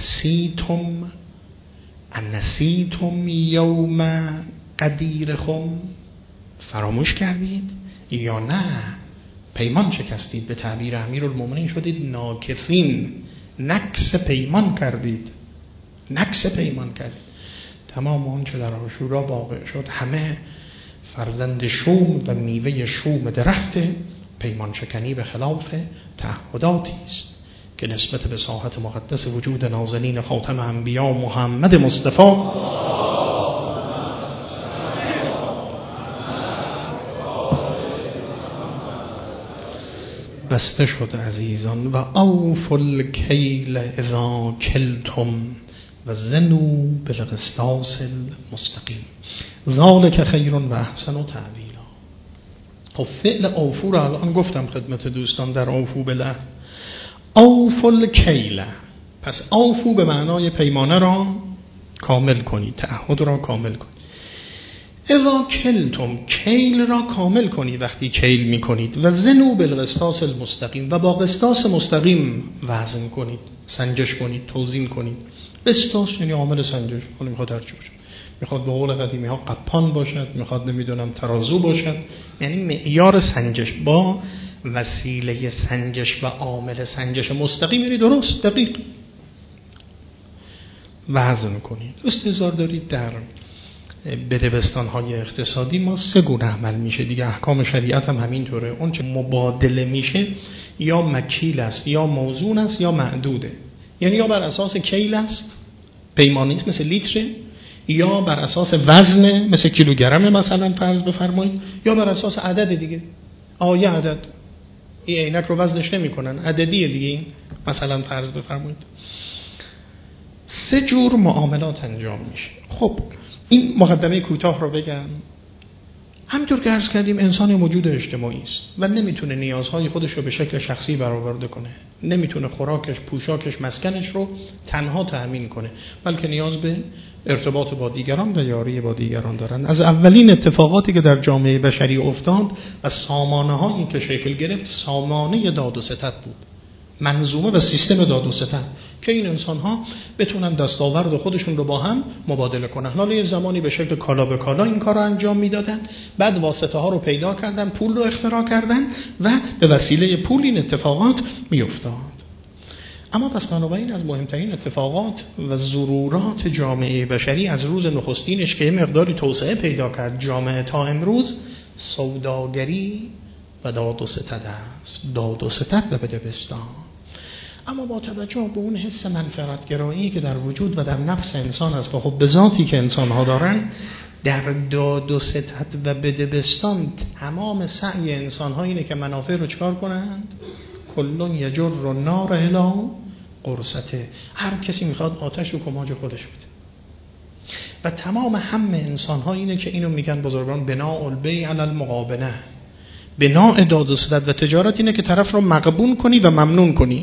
انسیتم یوم قدیرکم، فراموش کردید یا نه پیمان شکستید؟ به تعبیر امیرالمومنین شدید ناکثین، نقص پیمان کردید. تمام اون چه در عاشورا واقع شد همه فرزند شوم و میوه شوم درخت پیمان شکنی به خلاف تعهداتی است که نسبت به ساحت مقدس وجود نازنین خاتم انبیا محمد مصطفی بسته شد عزیزان. و اوفوا الکیل اذا کلتم و زنوا بالقسطاس المستقیم ذلک خیر و احسن تعویلا. خب فعل اوفو رو الان گفتم خدمت دوستان در اوفو بالعهد. اوفوا الکیل، پس اوفو به معنای پیمانه را کامل کنید، تعهد را کامل کنید. اذا کلتم، کیل را کامل کنید وقتی کیل میکنید، و زنوا بالقسطاس المستقیم، و با قسطاس مستقیم وزن کنید، سنجش کنید، توزین کنید. قسطاس یعنی عامل سنجش، حالا میخواد هر چی باشه، میخواد به قول قدیمی ها قپان باشد، میخواد نمیدونم ترازو باشد، یعنی معیار سنجش با وسیله سنجش و عامل سنجش مستقیم، یعنی درست دقیق وزن کنید. استظهار دارید در بدبستان‌های اقتصادی ما 3 گونه عمل میشه دیگه، احکام شریعت هم همینطوره. اون چه مبادله میشه یا مکیل است یا موزون است یا معدوده، یعنی یا بر اساس کیل است، پیمانی است مثل لیتره، یا بر اساس وزن مثل کیلوگرم مثلا فرض بفرمایید، یا بر اساس عدد دیگه. یه عدد، این عینک رو وزنش نمی‌کنن، عددیه دیگه این مثلا فرض بفرمایید. 3 جور معاملات انجام میشه. خب این مقدمه کوتاه رو بگم. همونطور که عرض کردیم انسان موجود اجتماعی است و نمیتونه نیازهای خودش رو به شکل شخصی برآورده کنه، نمیتونه خوراکش، پوشاکش، مسکنش رو تنها تأمین کنه، بلکه نیاز به ارتباط با دیگران و یاری با دیگران دارن. از اولین اتفاقاتی که در جامعه بشری افتاد و سامانه‌هایی که شکل گرفت، سامانه داد و ستد بود، منظومه و سیستم داد و ستد، که این انسان‌ها بتونن دستاورد خودشون رو با هم مبادله کنن. حالا یه زمانی به شکل کالا به کالا این کار رو انجام میدادن، بعد واسطه ها رو پیدا کردن، پول رو اختراع کردن و به وسیله پول این اتفاقات میافتاد. اما پس بنابراین از مهمترین اتفاقات و ضرورات جامعه بشری از روز نخستینش که یه مقداری توسعه پیدا کرد جامعه تا امروز، سوداگری و داد و ستد است. داد و ستد و بدبستان. اما با توجه به اون حس منفعت‌گرایی که در وجود و در نفس انسان است و خب به ذاتی که انسان‌ها دارن، در داد و ستد و بدبستان تمام سعی انسان‌ها اینه که منافع رو چکار کنند؟ کلون یجر النار الی قرصته. هر کسی میخواد آتش رو کماج خودش بده و تمام هم انسان‌ها اینه که اینو میگن بزرگان بناء البیع علی المقابنه. بناء داد و ستد و تجارت اینه که طرف رو مغبون کنی و ممنون کنی.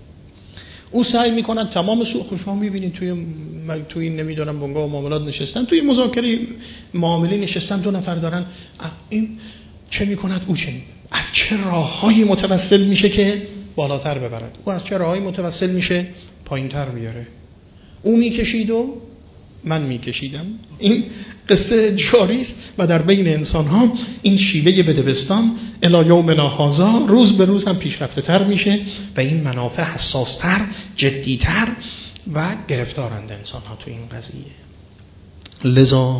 او سعی میکنن تمام سوء خوشا میبینید توی نمیدونم بنگاه معاملات نشستن، توی مذاکره معامله نشستن، 2 نفر دارن، این چه میکند او چه، از چه راههایی متوسل میشه که بالاتر ببرد، او از چه راههایی متوسل میشه پایینتر بیاره. او میکشید و من میکشیدم. این قصه جاری است و در بین انسان ها این شیوه بدبستان الی یومنا هذا روز به روز هم پیشرفته تر میشه و این منافع حساستر، جدیتر و گرفتارند انسان ها تو این قضیه. لذا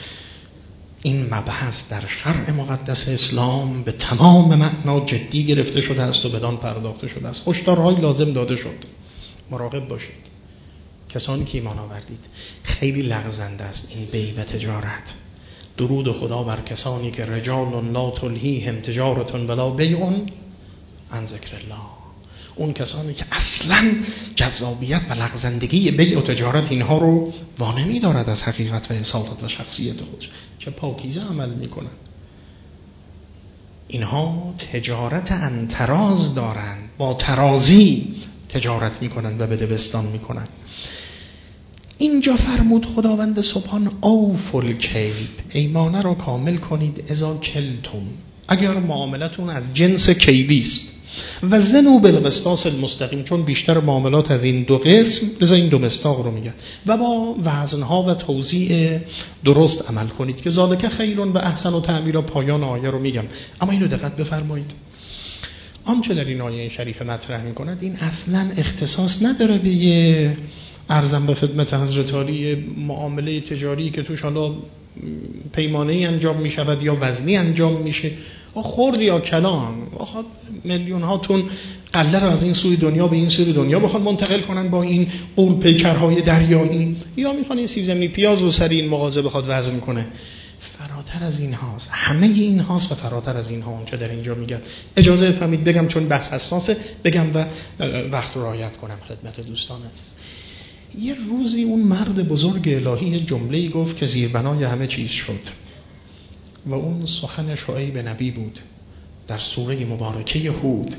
این مبحث در شرع مقدس اسلام به تمام معنا جدی گرفته شده است و بدان پرداخته شده است. هشدارهای لازم داده شد. مراقب باشید کسانی که ایمان آوردید. خیلی لغزنده است این بیع و تجارت. درود خدا بر کسانی که رجال لا تلهیهم تجارت ولا بیع عن ذکر الله. اون کسانی که اصلا جذابیت و لغزندگی بیع و تجارت اینها رو وانمی دارد از حقیقت و اصالت و شخصیت خودش، چه پاکیزه عمل میکنن. اینها تجارت انتراز دارن، با ترازی تجارت میکنن و بدبستان میکنن. اینجا فرمود خداوند سبحان اوفوا الکیل، پیمانه رو کامل کنید. اذا کلتم، اگر معاملتون از جنس کیلی است. و زنوا بالقسطاس المستقیم، چون بیشتر معاملات از این 2 قسم، لذا این 2 مصداق رو میگن. و با وزنها و توزیع درست عمل کنید که ذالک خیر و احسن و تعبیر. پایان آیه رو میگم، اما اینو دقت بفرمایید. آنچه در این آیه شریف مطرح میکند این اصلا اختصاص نداره به یه ارزم به خدمت حضرت عالی معامله تجاری که توش حالا پیمانه‌ای انجام میشود یا وزنی انجام میشه. خرد یا کلان بخواد میلیون هاتون قله رو از این سوی دنیا به این سوی دنیا بخواد منتقل کنن با این قول پیکرهای دریایی، یا میخوان این سیب زمینی پیاز و سری این مغازه بخواد وزن کنه. فراتر از این هاست، همه این هاست و فراتر از این ها اونچه در اینجا میگن. اجازه بفرمایید بگم چون بحث حساسه، بگم و وقت رو رعایت کنم خدمت دوستان عزیز. یه روزی اون مرد بزرگ الهی جمله‌ای گفت که زیربنای همه چیز شد و اون سخن شعیب نبی بود در سوره مبارکه هود.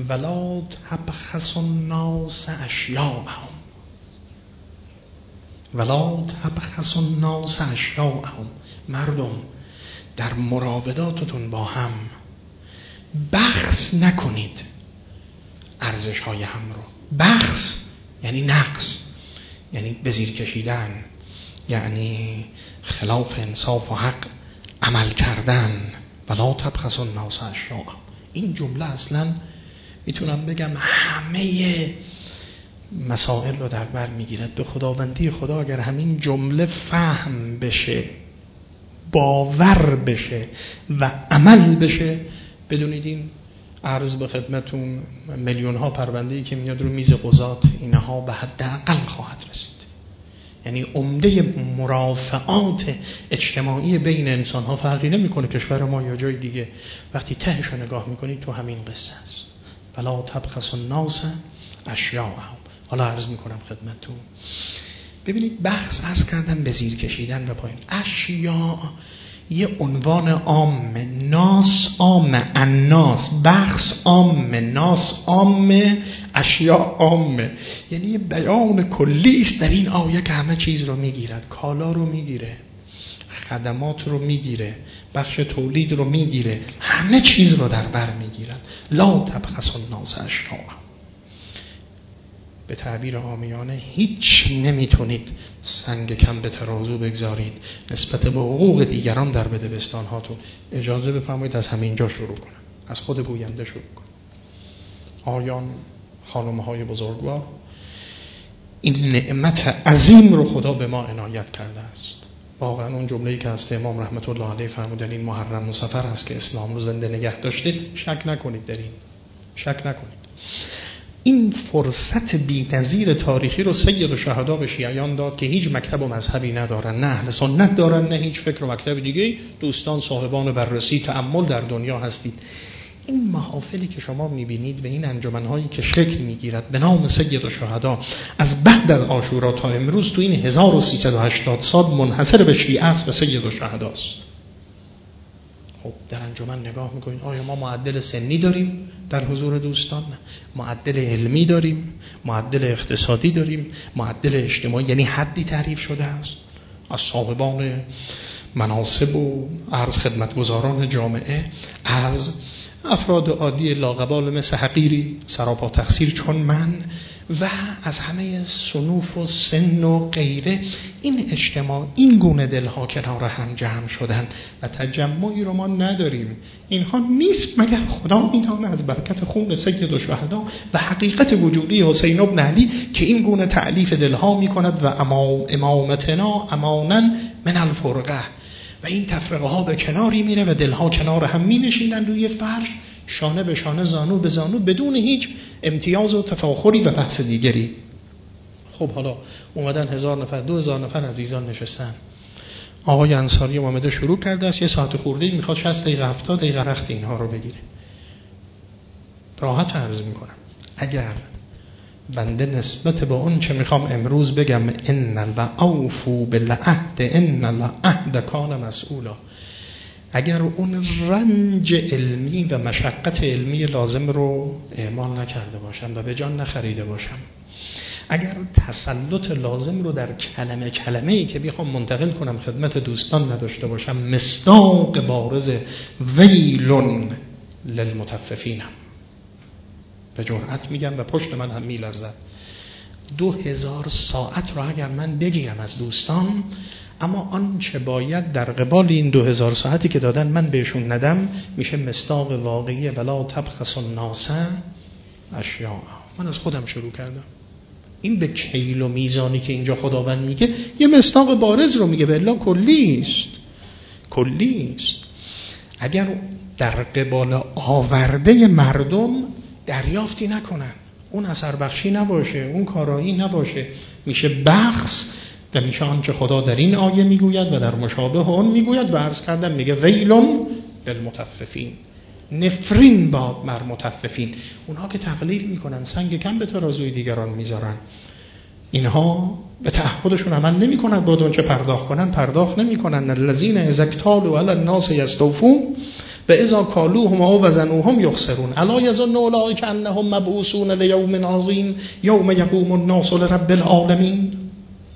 ولا تبخسوا الناس اشیاءهم، ولا تبخسوا الناس اشیاءهم. مردم در مراوداتتون با هم بخس نکنید ارزش های هم رو. بخس یعنی نقص، یعنی به زیر کشیدن، یعنی خلاف انصاف و حق عمل کردن. ولا تبخسوا الناس اشیاءهم. این جمله اصلا میتونم بگم همه مسائل رو در بر میگیرد. به خداوندی خدا اگر همین جمله فهم بشه، باور بشه و عمل بشه، بدونید این عرض به خدمتون میلیون ها پرونده‌ای که میاد رو میز قضات، اینها به حداقل خواهد رسید. یعنی عمده مرافعات اجتماعی بین انسان ها فرقی نمیکنه کشور ما یا جای دیگه، وقتی تهش رو نگاه میکنید تو همین قصه است. ولا تبخسوا الناس اشیاءهم. حالا عرض میکنم خدمتتون، ببینید بخس عرض کردم به زیر کشیدن و پایین. اشیاء یه عنوان عام، ناس عام، الناس، بخس عام، ناس عام، اشیاء عام، یعنی یه بیان کلی است در این آیه که همه چیز رو میگیرد. کالا رو میگیره، خدمات رو میگیره، بخش تولید رو میگیره، همه چیز رو در بر میگیرد. لا تبخسوا الناس اشیاءهم. به تعبیر عامیانه هیچ نمیتونید سنگ کم به ترازو بگذارید نسبت به حقوق دیگران در بدبستان هاتون. اجازه بفرمایید از همینجا شروع کنم، از خود گوینده شروع کنم. آیان، خانم‌های بزرگوار، این نعمت عظیم رو خدا به ما عنایت کرده است. واقعا اون جمله‌ای که از امام رحمت الله علیه فرمودن این محرم و سفر است که اسلام رو زنده نگه داشته، شک نکنید در این، شک نکنید. این فرصت بی‌نظیر تاریخی رو سید الشهدا به شیعیان داد که هیچ مکتب و مذهبی ندارن، نه اهل سنت دارن، نه هیچ فکر و مکتب دیگه. دوستان صاحبان بررسی تأمل در دنیا هستید. این محافلی که شما میبینید به این انجمن‌هایی که شکل میگیرد به نام سید الشهدا از بعد از عاشورا تا امروز تو این 1380 سال منحصر به شیعه است و سید الشهدا است. خب در انجمن نگاه میکنید آیا ما معدل سنی داریم در حضور دوستان؟ نه. معدل علمی داریم، معدل اقتصادی داریم، معدل اجتماعی، یعنی حدی تعریف شده است از صاحبان مناصب و عرض خدمتگزاران جامعه، از افراد عادی لاغبال مثل حقیری سراپا تقصیر چون من، و از همه صنوف و سن و غیره. این اجتماع، این گونه دلها کنار هم جمع شدن و تجمعی رو ما نداریم. اینها نیست مگر خدا میدانه از برکت خون سید الشهدا و حقیقت وجودی حسین بن علی که این گونه تألیف دلها میکند و امامتنا امانا من الفرقه، و این تفرقه ها به کناری میره و دلها کنار هم می نشینن روی فرش، شانه به شانه، زانو به زانو، بدون هیچ امتیاز و تفاخری و بحث دیگری. خب حالا اومدن 1000 نفر 2000 نفر عزیزان نشستن، آقای انصاری اومده شروع کرده است، 1 ساعت خورده میخواد 60 دقیقه 70 دقیقه وقت اینها رو بگیره. راحت عرض میکنم اگر بنده نسبت به اون چه میخوام امروز بگم ان الاوفوا بالعهد ان العهد کان مسئولا، اگر اون رنج علمی و مشقت علمی لازم رو اعمال نکرده باشم و به جان نخریده باشم، اگر تسلط لازم رو در کلمه‌ای که بخوام منتقل کنم خدمت دوستان نداشته باشم، مصداق بارز ویل للمطففین به جرأت میگم و پشت من هم میلرزد. 2000 ساعت رو اگر من بگیرم از دوستان، اما آنچه باید در قبال این 2000 ساعتی که دادن من بهشون ندم، میشه مصداق واقعی ولا تبخسوا الناس اشیاء. من از خودم شروع کردم. این به کیل و میزانی که اینجا خداوند میگه یه مصداق بارز رو میگه، والا کلی است. اگر در قبال آورده مردم دریافتی نکنن، اون اثر بخشی نباشه، اون کارایی نباشه، میشه بخس و میشه آنچه خدا در این آیه میگوید و در مشابه اون میگوید و عرض کردم میگه ویلون للمطففین، نفرین با مر مطففین، اونها که تقلیل میکنن، سنگ کم به ترازوی دیگران میذارن، اینها به تعهدشون عمل نمیکنن، باید اون چه پرداخت نمیکنن. الذین اذا اکتالوا علی الناس یستوفون و اذا کالوهم او وزنوهم یخسرون الا یظن اولئک انهم مبعوثون لیوم عظیم یوم یقوم الناس لرب العالمین.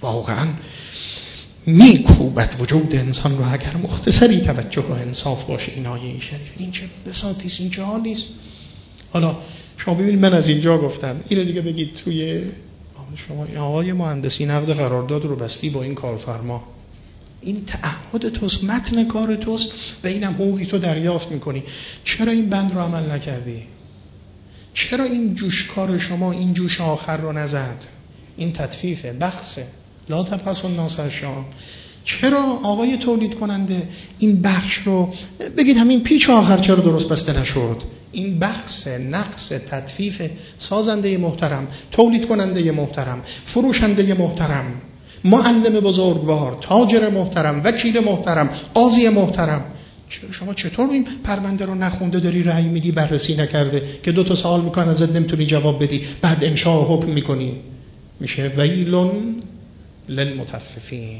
واقعا میکوبد وجود انسان رو اگر مختصری توجه و انصاف باشه این آیه شریف. این چه بساطیست، این چه حالیست. حالا شما ببینید من از اینجا گفتم اینو دیگه بگید توی شما آقای مهندسی نقد قرارداد رو بستی با این کارفرما، این تعهد توست، متن کار توست و اینم حقوقی تو دریافت میکنی. چرا این بند رو عمل نکردی؟ چرا این جوشکار شما این جوش آخر رو نزد؟ این تطفیفه، بخصه، لا تبخسوا الناس اشیاءهم. چرا آقای تولید کننده این بخش رو بگید همین پیچ آخر چرا درست بسته نشد؟ این بخص، نقص، تطفیف. سازنده محترم، تولید کننده محترم، فروشنده محترم، معلم بزرگوار، تاجر محترم، وکیل محترم، قاضی محترم، شما چطور این پرونده رو نخونده داری رأی میدی، بررسی نکرده که 2 سوال میکنن ازت نمیتونی جواب بدی، بعد انشاء حکم میکنی؟ میشه ویلون للمطففین.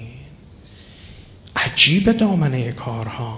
عجیب دامنه کارها.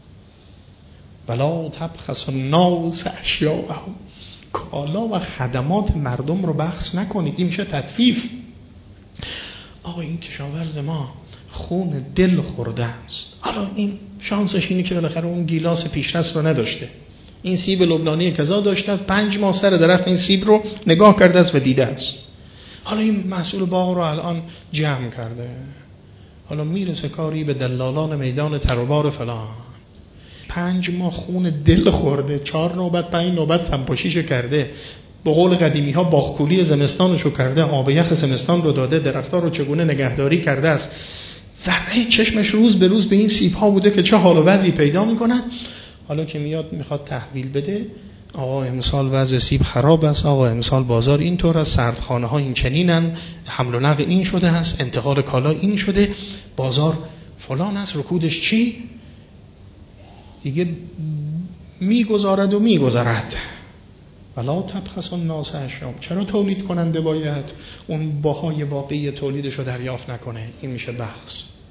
ولا تبخسوا الناس اشیاءهم. کالا و خدمات مردم رو بخس نکنید. این میشه تطفیف. آقا این کشاورز ما خون دل خورده است. حالا این شانسش اینه که بالاخره اون گیلاس پیشرست رو نداشته. این سیب لبنانی کذا داشته است، 5 ماه سر درخت این سیب رو نگاه کرده است و دیده است. حالا این مسئول باغ رو الان جمع کرده، حالا میرسه کاری به دلالان میدان تروبار فلان، 5 ماه خون دل خورده، 4 نوبت 5 نوبت تنپاشیشو کرده، به قول قدیمی ها باغکولی زمستانشو کرده، آب یخ زمستان رو داده، درختار رو چگونه نگهداری کرده است، ذره چشمش روز به روز به این سیب ها بوده که چه حال و وضعی پیدا میکنن. حالا که میاد میخواد تحویل بده، آقا امسال وضع سیب خراب است، آقا امسال بازار اینطور است، سردخانه ها این چنینن، حمل و نقل این شده است، انتقال کالا این شده، بازار فلان است، رکودش چی؟ دیگه میگذارد و میگذارد. ولا تبخسوا الناس اشیاءهم. چرا تولید کننده باید اون بهای واقعی تولیدش رو دریافت نکنه؟ این میشه بخس.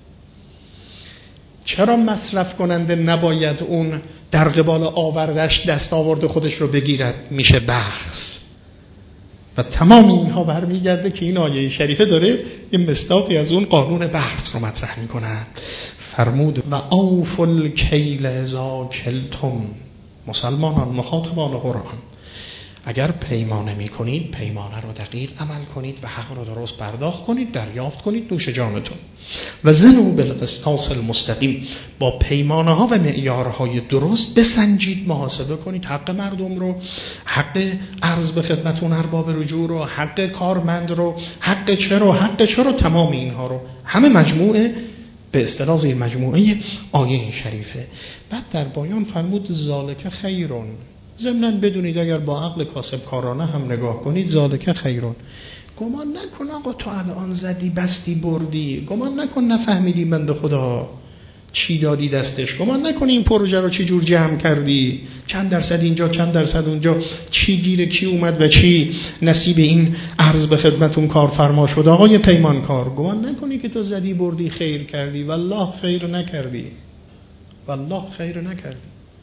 چرا مصرف کننده نباید اون در قبال آوردش دستاورد خودش رو بگیرد؟ میشه بخس. و تمام اینها برمیگرده که این آیه شریفه داره این مصداقی از اون قانون بخس رو مطرح میکنه. فرمود و اوفوا الکیل اذا کلتم. مسلمانان، مخاطبان قرآن، اگر پیمانه میکنید پیمانه رو دقیق عمل کنید و حق رو درست پرداخت کنید، دریافت کنید نوش جانتون. و زنوا بالقسطاس المستقیم. با پیمانه ها و معیارهای درست بسنجید، محاسبه کنید حق مردم رو، حق عرض به خدمتون ارباب رجوع رو، حق کارمند رو، حق چرا تمام اینها رو، همه مجموعه به اصطلاح زیر مجموعه آیه شریفه. بعد در پایان فرمود ذالک خیرون. ضمناً بدونید اگر با عقل کاسب کارانه هم نگاه کنید، ذالک خیرون. گمان نکن آقا تو الان زدی بستی بردی، گمان نکن نفهمیدی بنده خدا چی دادی دستش، گمان نکن این پروژه رو چی جور جمع کردی، چند درصد اینجا چند درصد اونجا، چی گیر کی اومد و چی نصیب این عرض به خدمتون کارفرما شد. آقای پیمانکار، گمان نکنی که تو زدی بردی خیر کردی، والله خیر نکردی، والله خیر نکردی.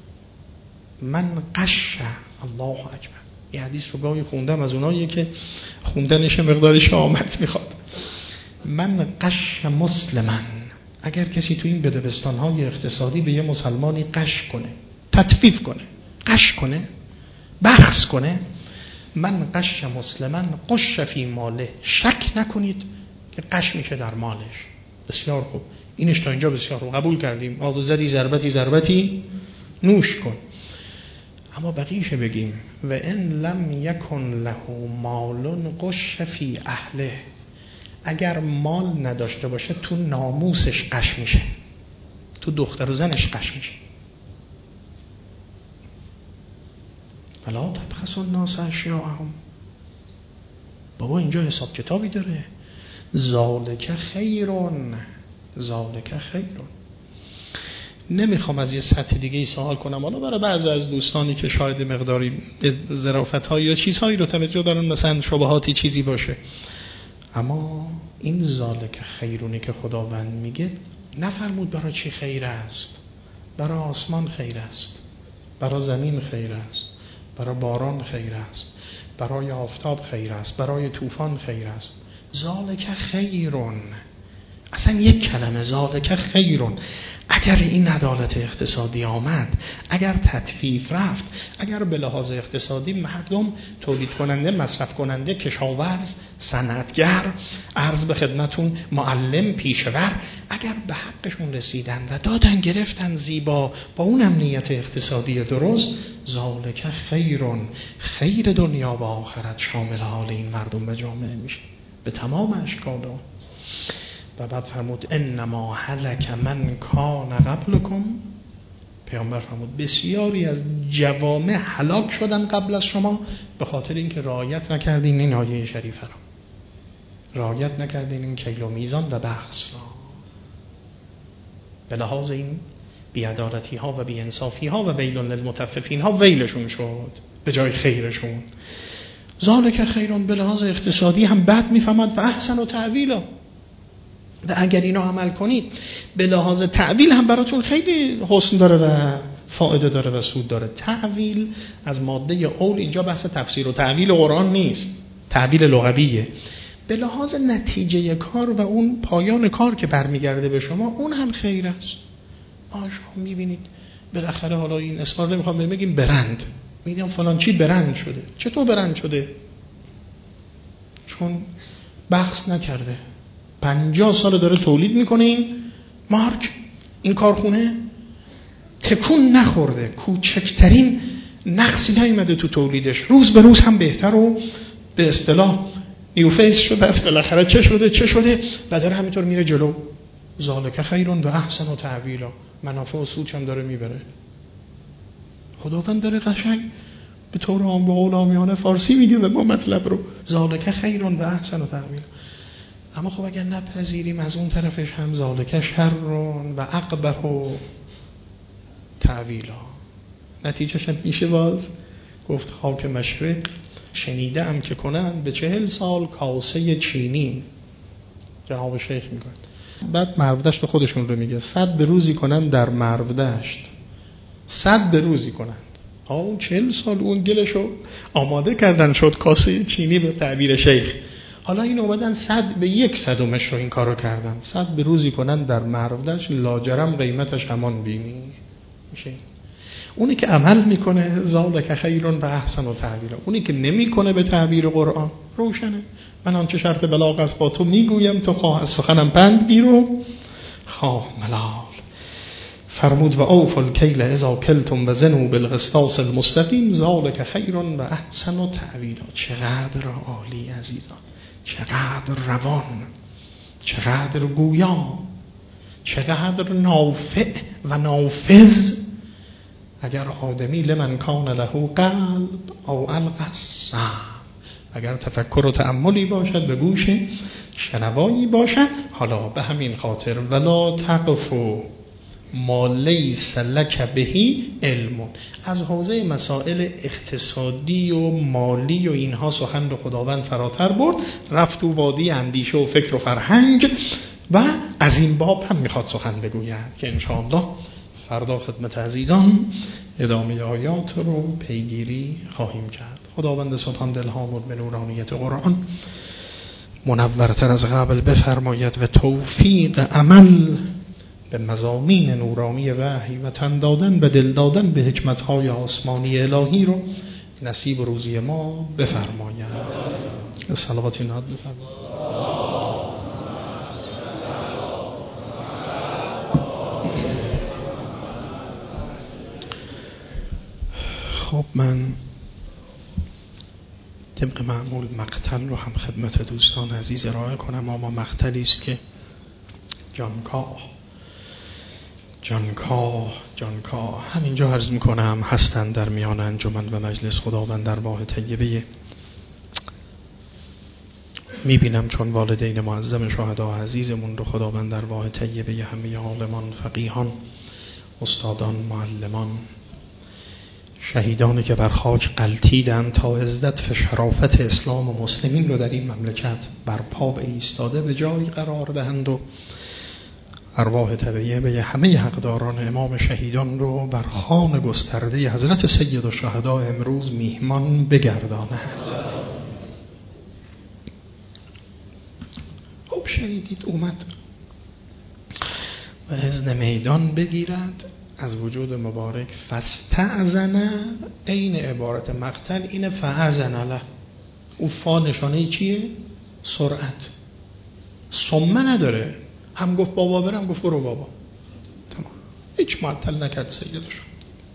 من قش، الله اکبر. این حدیث رو گاهی خوندم، از اوناییه که خوندنش مقدار شامت میخواد. من قش مسلمن. اگر کسی تو این بدبستان‌های اقتصادی به یه مسلمانی قش کنه، تطفیف کنه، قش کنه، بخس کنه، من قش مسلمن قش فی ماله. شک نکنید که قش میشه در مالش. بسیار خوب، اینش تا اینجا بسیار خوب، قبول کردیم. آقا زدی ضربتی نوش کن. اما بقیه‌شو بگیم. و ان لم یکن له مال قش فی اهله. اگر مال نداشته باشه تو ناموسش قش میشه، تو دختر و زنش قش میشه. ولا تبخسوا الناس اشیاءهم. بابا اینجا حساب کتابی داره. ذالک خیرون، ذالک خیرون. نمیخوام از یه سطح دیگه ای سوال کنم، حالا برای بعضی از دوستانی که شاید مقداری ظرافت‌هایی یا چیزهایی رو توجه دارن، مثلا شبهاتی چیزی باشه، اما این ذالک خیرونی که خداوند میگه نفرمود برای چی خیر است. برای آسمان خیر است، برای زمین خیر است، برای باران خیر است، برای آفتاب خیر است، برای طوفان خیر است. ذالک خیرون، اصلا یک کلمه ذالک خیرون. اگر این عدالت اقتصادی آمد، اگر تطفیف رفت، اگر به لحاظ اقتصادی مردم تولید کننده، مصرف کننده، کشاورز، صنعتگر، عرض به خدمتون معلم، پیشور، اگر به حقشون رسیدن و دادن گرفتن زیبا با اون امنیت اقتصادی درست، ذالک خیرون، خیر دنیا و آخرت شامل حال این مردم و جامعه میشه به تمام اشکال. و بعد فرمود انما هلک من کان قبلکم، پیامبر فرمود بسیاری از جوامع هلاک شدن قبل از شما به خاطر اینکه رعایت نکردین این آیه شریفه را، رعایت نکردین این کیل و میزان و بخس را. به لحاظ این بی‌عدالتی ها و بی‌انصافی ها و ویل للمطففین ها ویلشون شد به جای خیرشون. ذالک خیرون به لحاظ اقتصادی هم بد میفهمد و احسن و تعویلا، و اگر اینو عمل کنید به لحاظ تعویل هم براتون خیلی حسن داره و فایده داره و سود داره. تعویل از ماده اول، اینجا بحث تفسیر و تعویل قرآن نیست، تعویل لغویه. به لحاظ نتیجه کار و اون پایان کار که برمیگرده به شما، اون هم خیر است. شما میبینید بالاخره، حالا این اصرار نمیخوام بگیم برند، میگم فلان چی برند شده. چطور برند شده؟ چون بخس نکرده، 50 سال داره تولید میکنه این مارک، این کارخونه تکون نخورده، کوچکترین نقصی نیامده تو تولیدش، روز به روز هم بهتر و به اصطلاح نیوفیس شده است. بالاخره چه شده و داره همینطور میره جلو. ذالک خیرون و احسن و تعویلا، منافع و سودش هم داره میبره. خداوند داره قشنگ به طور عام به قول عامیانه فارسی میگه و ما مطلب رو، ذالک خیرون و احسن و تعویلا. اما خب اگر نپذیریم از اون طرفش هم ذالک شرون و عقبه و تعویلا، نتیجهش هم میشه باز گفت خاک مشرق شنیده ام که کنن به 40 سال کاسه چینی. جناب شیخ میگن بعد مرودشت خودشون رو میگه 100 به روزی کنن در مرودشت، 100 به روزی کنن. اون 40 سال اون گلشو آماده کردن شد کاسه چینی به تعبیر شیخ. حالا این اومدن 100 به 1/100 رو این کارو کردن، 100 به روزی کنن در مرودش، لاجرم قیمتش همان بینی میشه. اونی که عمل میکنه ذالک خیرون و احسن و تعبیرا، اونی که نمیکنه به تعبیر قرآن روشنه. من آنچه شرط بلاغ است با تو میگویم، تو خواه از سخنم پند گیر و خواه ملال. فرمود و اوفوا الکیل اذا کلتم و زنوا بالقسطاس المستقیم ذالک خیرون و احسن و تعبیرا. چقدر عالی عزیزان، چقدر روان، چقدر گویا، چقدر نافع و نافذ. اگر آدمی لمن کان له قلب او القى السمع، اگر تفکر و تأملی باشد به گوش شنوایی باشد. حالا به همین خاطر ولا تقف ما لیس لک بهی علم، از حوزه مسائل اقتصادی و مالی و اینها سخن رو خداوند فراتر برد، رفت تو وادی اندیشه و فکر و فرهنگ و از این باب هم میخواد سخن بگوید که انشاءالله فردا خدمت عزیزان ادامه آیات رو پیگیری خواهیم کرد. خداوند سبحان دلهامون به نورانیت قرآن منورتر از قبل بفرماید و توفیق عمل به مضامین نورانی وحی و تن دادن و دل دادن به حکمت‌های آسمانی الهی رو نصیب روزی ما بفرماید. صلوات نهاد بفرمایید. خب من طبق معمول مقتل رو هم خدمت دوستان عزیز ارائه کنم، اما مقتلی است که جانکاه همینجا عرض میکنم هستن در میان انجمن و مجلس خداوند درگاه طیبه. میبینم چون والدین معظم شهدا عزیزمون رو خداوند درگاه طیبه، همه عالمان، فقیهان، استادان، معلمان، شهیدانی که بر خاک غلتیدند تا عزت و شرافت اسلام و مسلمین رو در این مملکت بر پا ایستاده به جایی قرار دهند و ارواح تبعیه به همه حقداران امام شهیدان رو بر خوان گسترده حضرت سید الشهدا امروز میهمان بگردانند. شنیدید اومد و اذن میدان بگیرد از وجود مبارک. فاستأذن، عین عبارت مقتل اینه، فأذن له. او فا نشانه چیه؟ سرعت. ثم نداره، هم گفت بابا برم، گفت برو بابا، تمام، هیچ معطل نکرد سیدش.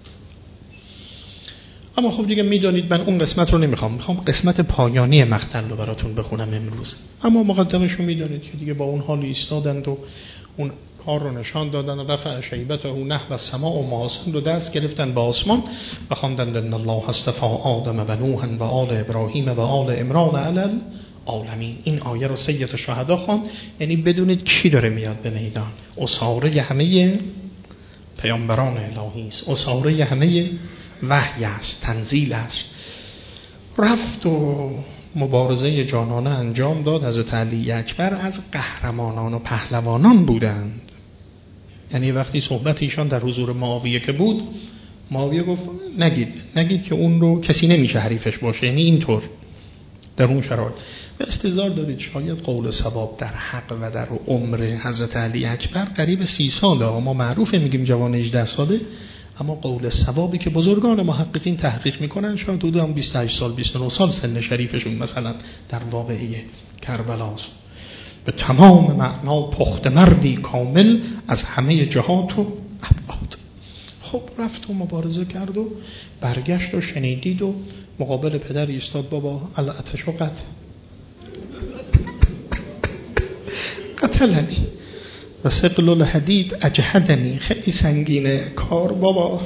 اما خب دیگه میدونید من اون قسمت رو میخوام قسمت پایانی مقتل رو براتون بخونم امروز. اما مقدمش رو میدونید که دیگه با اون حال ایستادند و اون کار رو نشان دادن و رفع شیبته نحو السماء و محاسن رو دست گرفتن به آسمان و خواندند ان الله اصطفى آدم و نوح و آل ابراهیم و آل عمران علی العالمین. این آیه رو سید شهدا خواند. یعنی بدونید کی داره میاد به میدان. اساره همه پیامبران الهی است، اساره همه وحی است، تنزیل است. رفت و مبارزه جانانه انجام داد. حضرت علی اکبر از قهرمانان و پهلوانان بودند. یعنی وقتی صحبت ایشان در حضور معاویه که بود، معاویه گفت نگید که اون رو کسی نمیشه حریفش باشه. یعنی اینطور در اون شرایط و استظهار دارید شاید قول صواب در حق و در عمر حضرت علی اکبر قریب 30 ساله. ما معروفه میگیم جوان 18 ساله، اما قول صوابی که بزرگان محققین تحقیق میکنن شاید حدود 28 سال 29 سال سن شریفشون مثلا در واقعه کربلاست. به تمام معنا پخت مردی کامل از همه جهات و ابعاد. خب رفت و مبارزه کرد و برگشت و شنیدید و مقابل پدر ایستاد. بابا العتش و قتلنی و ثقل الحدید اجهدنی. خیلی سنگینه کار بابا.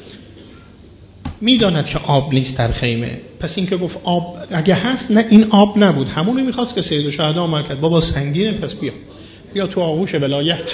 میداند که آب نیست در خیمه، پس این که گفت آب اگه هست، نه این آب نبود، همونی میخواست که سید الشهدا عمر کرد. بابا سنگینه، پس بیا تو آغوش ولایت.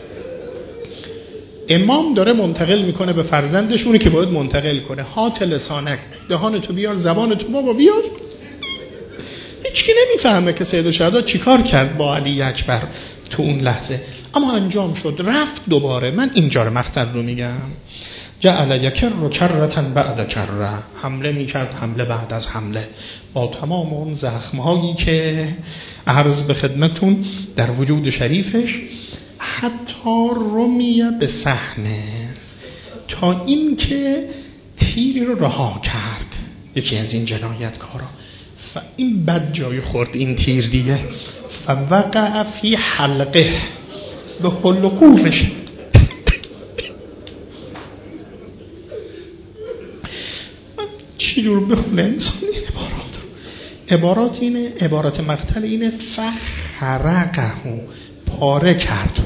امام داره منتقل میکنه به فرزندش اونی که باید منتقل کنه. هات لسانک، دهان تو بیار، زبان تو بابا بیار. هیچکی نمیفهمه که سید الشهدا چیکار کرد با علی اکبر تو اون لحظه. اما انجام شد. رفت دوباره. من اینجا رو مقتل رو میگم. جعل یکر و کرتن بعد کره. حمله میکرد، حمله بعد از حمله، با تمام اون زخمهایی که عرض به خدمتون در وجود شریفش. حتی رمیه به سهمه، تا این که تیری رو رها کرد. یکی از این جنایتکارا این بد جای خورد این تیر دیگه. فوقع فی حلقه، به حلقومش. چی جور بخونه انسان این عبارات رو؟ عبارات اینه، عبارت مقتل اینه فخرقه، پاره کرد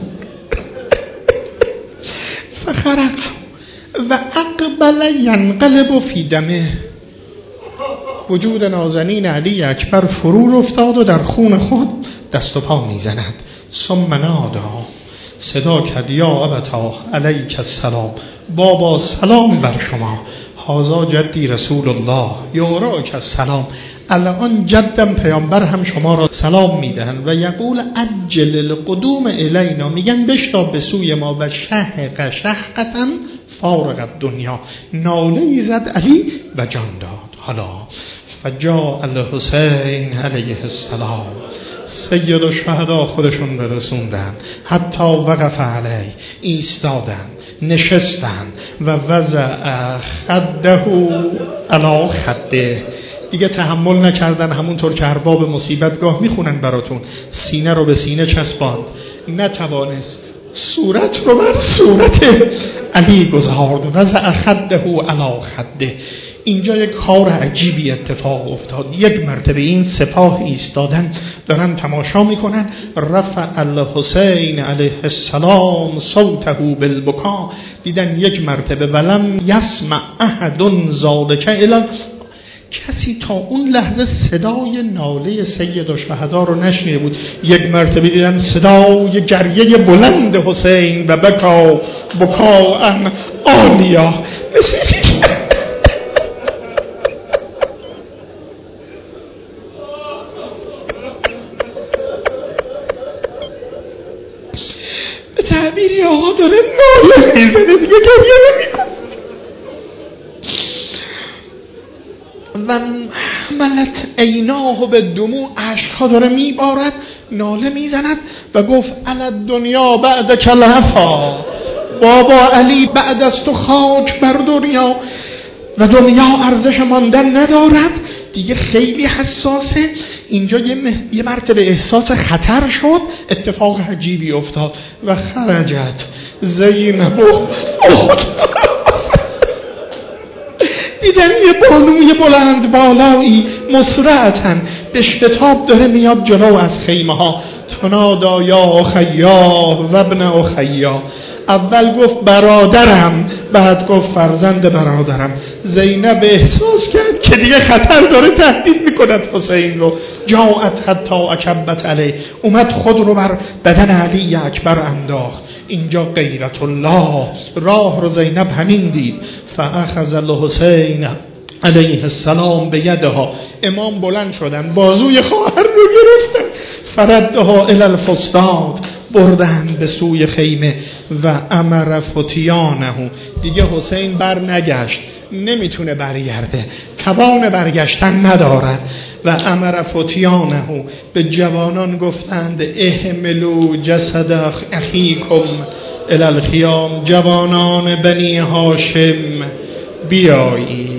فخرقه و اقبل ینقلب فی دمه. وجود نازنین علی اکبر فرو افتاد و در خون خود دست و پا میزند. ثم نادا، صدا کرد یا ابتا علیک السلام، بابا سلام بر شما. هذا جدی رسول الله یوراک السلام. الان جدم پیامبر هم شما را سلام میدهن. و یقول عجل القدوم الینا، میگن بشتاب به سوی ما. و شهق شهقتا فارغ الدنیا، ناله زد علی و جان داد. حالا فجاء الحسین علیه السلام، سید الشهدا خودشون رسوندن. حتی وقف علی، ایستادن، نشستن. و وضع خده علی خده، دیگه تحمل نکردن. همونطور که ارباب مصیبت گاه میخونن براتون، سینه رو به سینه چسباند، نتوانست صورت رو بر صورت علی گذارد. وضع خده علی خده. اینجا یک کار عجیبی اتفاق افتاد. یک مرتبه این سپاه ایستادن دارن تماشا میکنن. رفع الحسین علیه السلام صوته بالبکا، دیدن یک مرتبه ولم یسمع احد ذلک الا، کسی تا اون لحظه صدای ناله سید الشهدا رو نشنیده بود. یک مرتبه دیدن صدای گریه بلند حسین و بکا ان عالیا. به تعبیری آقا داره ناله میزنه دیگه، گریه نمیکنه. و ملت عیناه به دموع، اشکها داره میبارد. ناله میزند و گفت الی دنیا بعد کلفا، بابا علی بعد از تو خاک بر دنیا و دنیا ارزش ماندن ندارد. دیگه خیلی حساسه. اینجا یه مرتبه احساس خطر شد، اتفاق عجیبی افتاد و خرجت زینب دیدن یه بانوی بلند بالایی مسرعتن به شتاب داره میاد جلو از خیمه ها. تنادا یا اخیا و ابن اخیا، اول گفت برادرم، بعد گفت فرزند برادرم. زینب احساس کرد که دیگه خطر داره تهدید میکند حسین رو. جاءت حتی اکبت علیه، اومد خود رو بر بدن علی اکبر انداخت. اینجا غیرت الله، راه رو زینب همین دید. فاخذ الحسین علیه السلام به یدها، امام بلند شدن بازوی خواهر رو گرفتن. فردها الی الفستاد، بردن به سوی خیمه. و امر فتیانه، دیگه حسین بر نگشت، نمیتونه برگرده، توان برگشتن ندارد. و امر فتیانه، به جوانان گفتند احملوا جسد اخیکم الی الخیام، جوانان بنی هاشم بیایید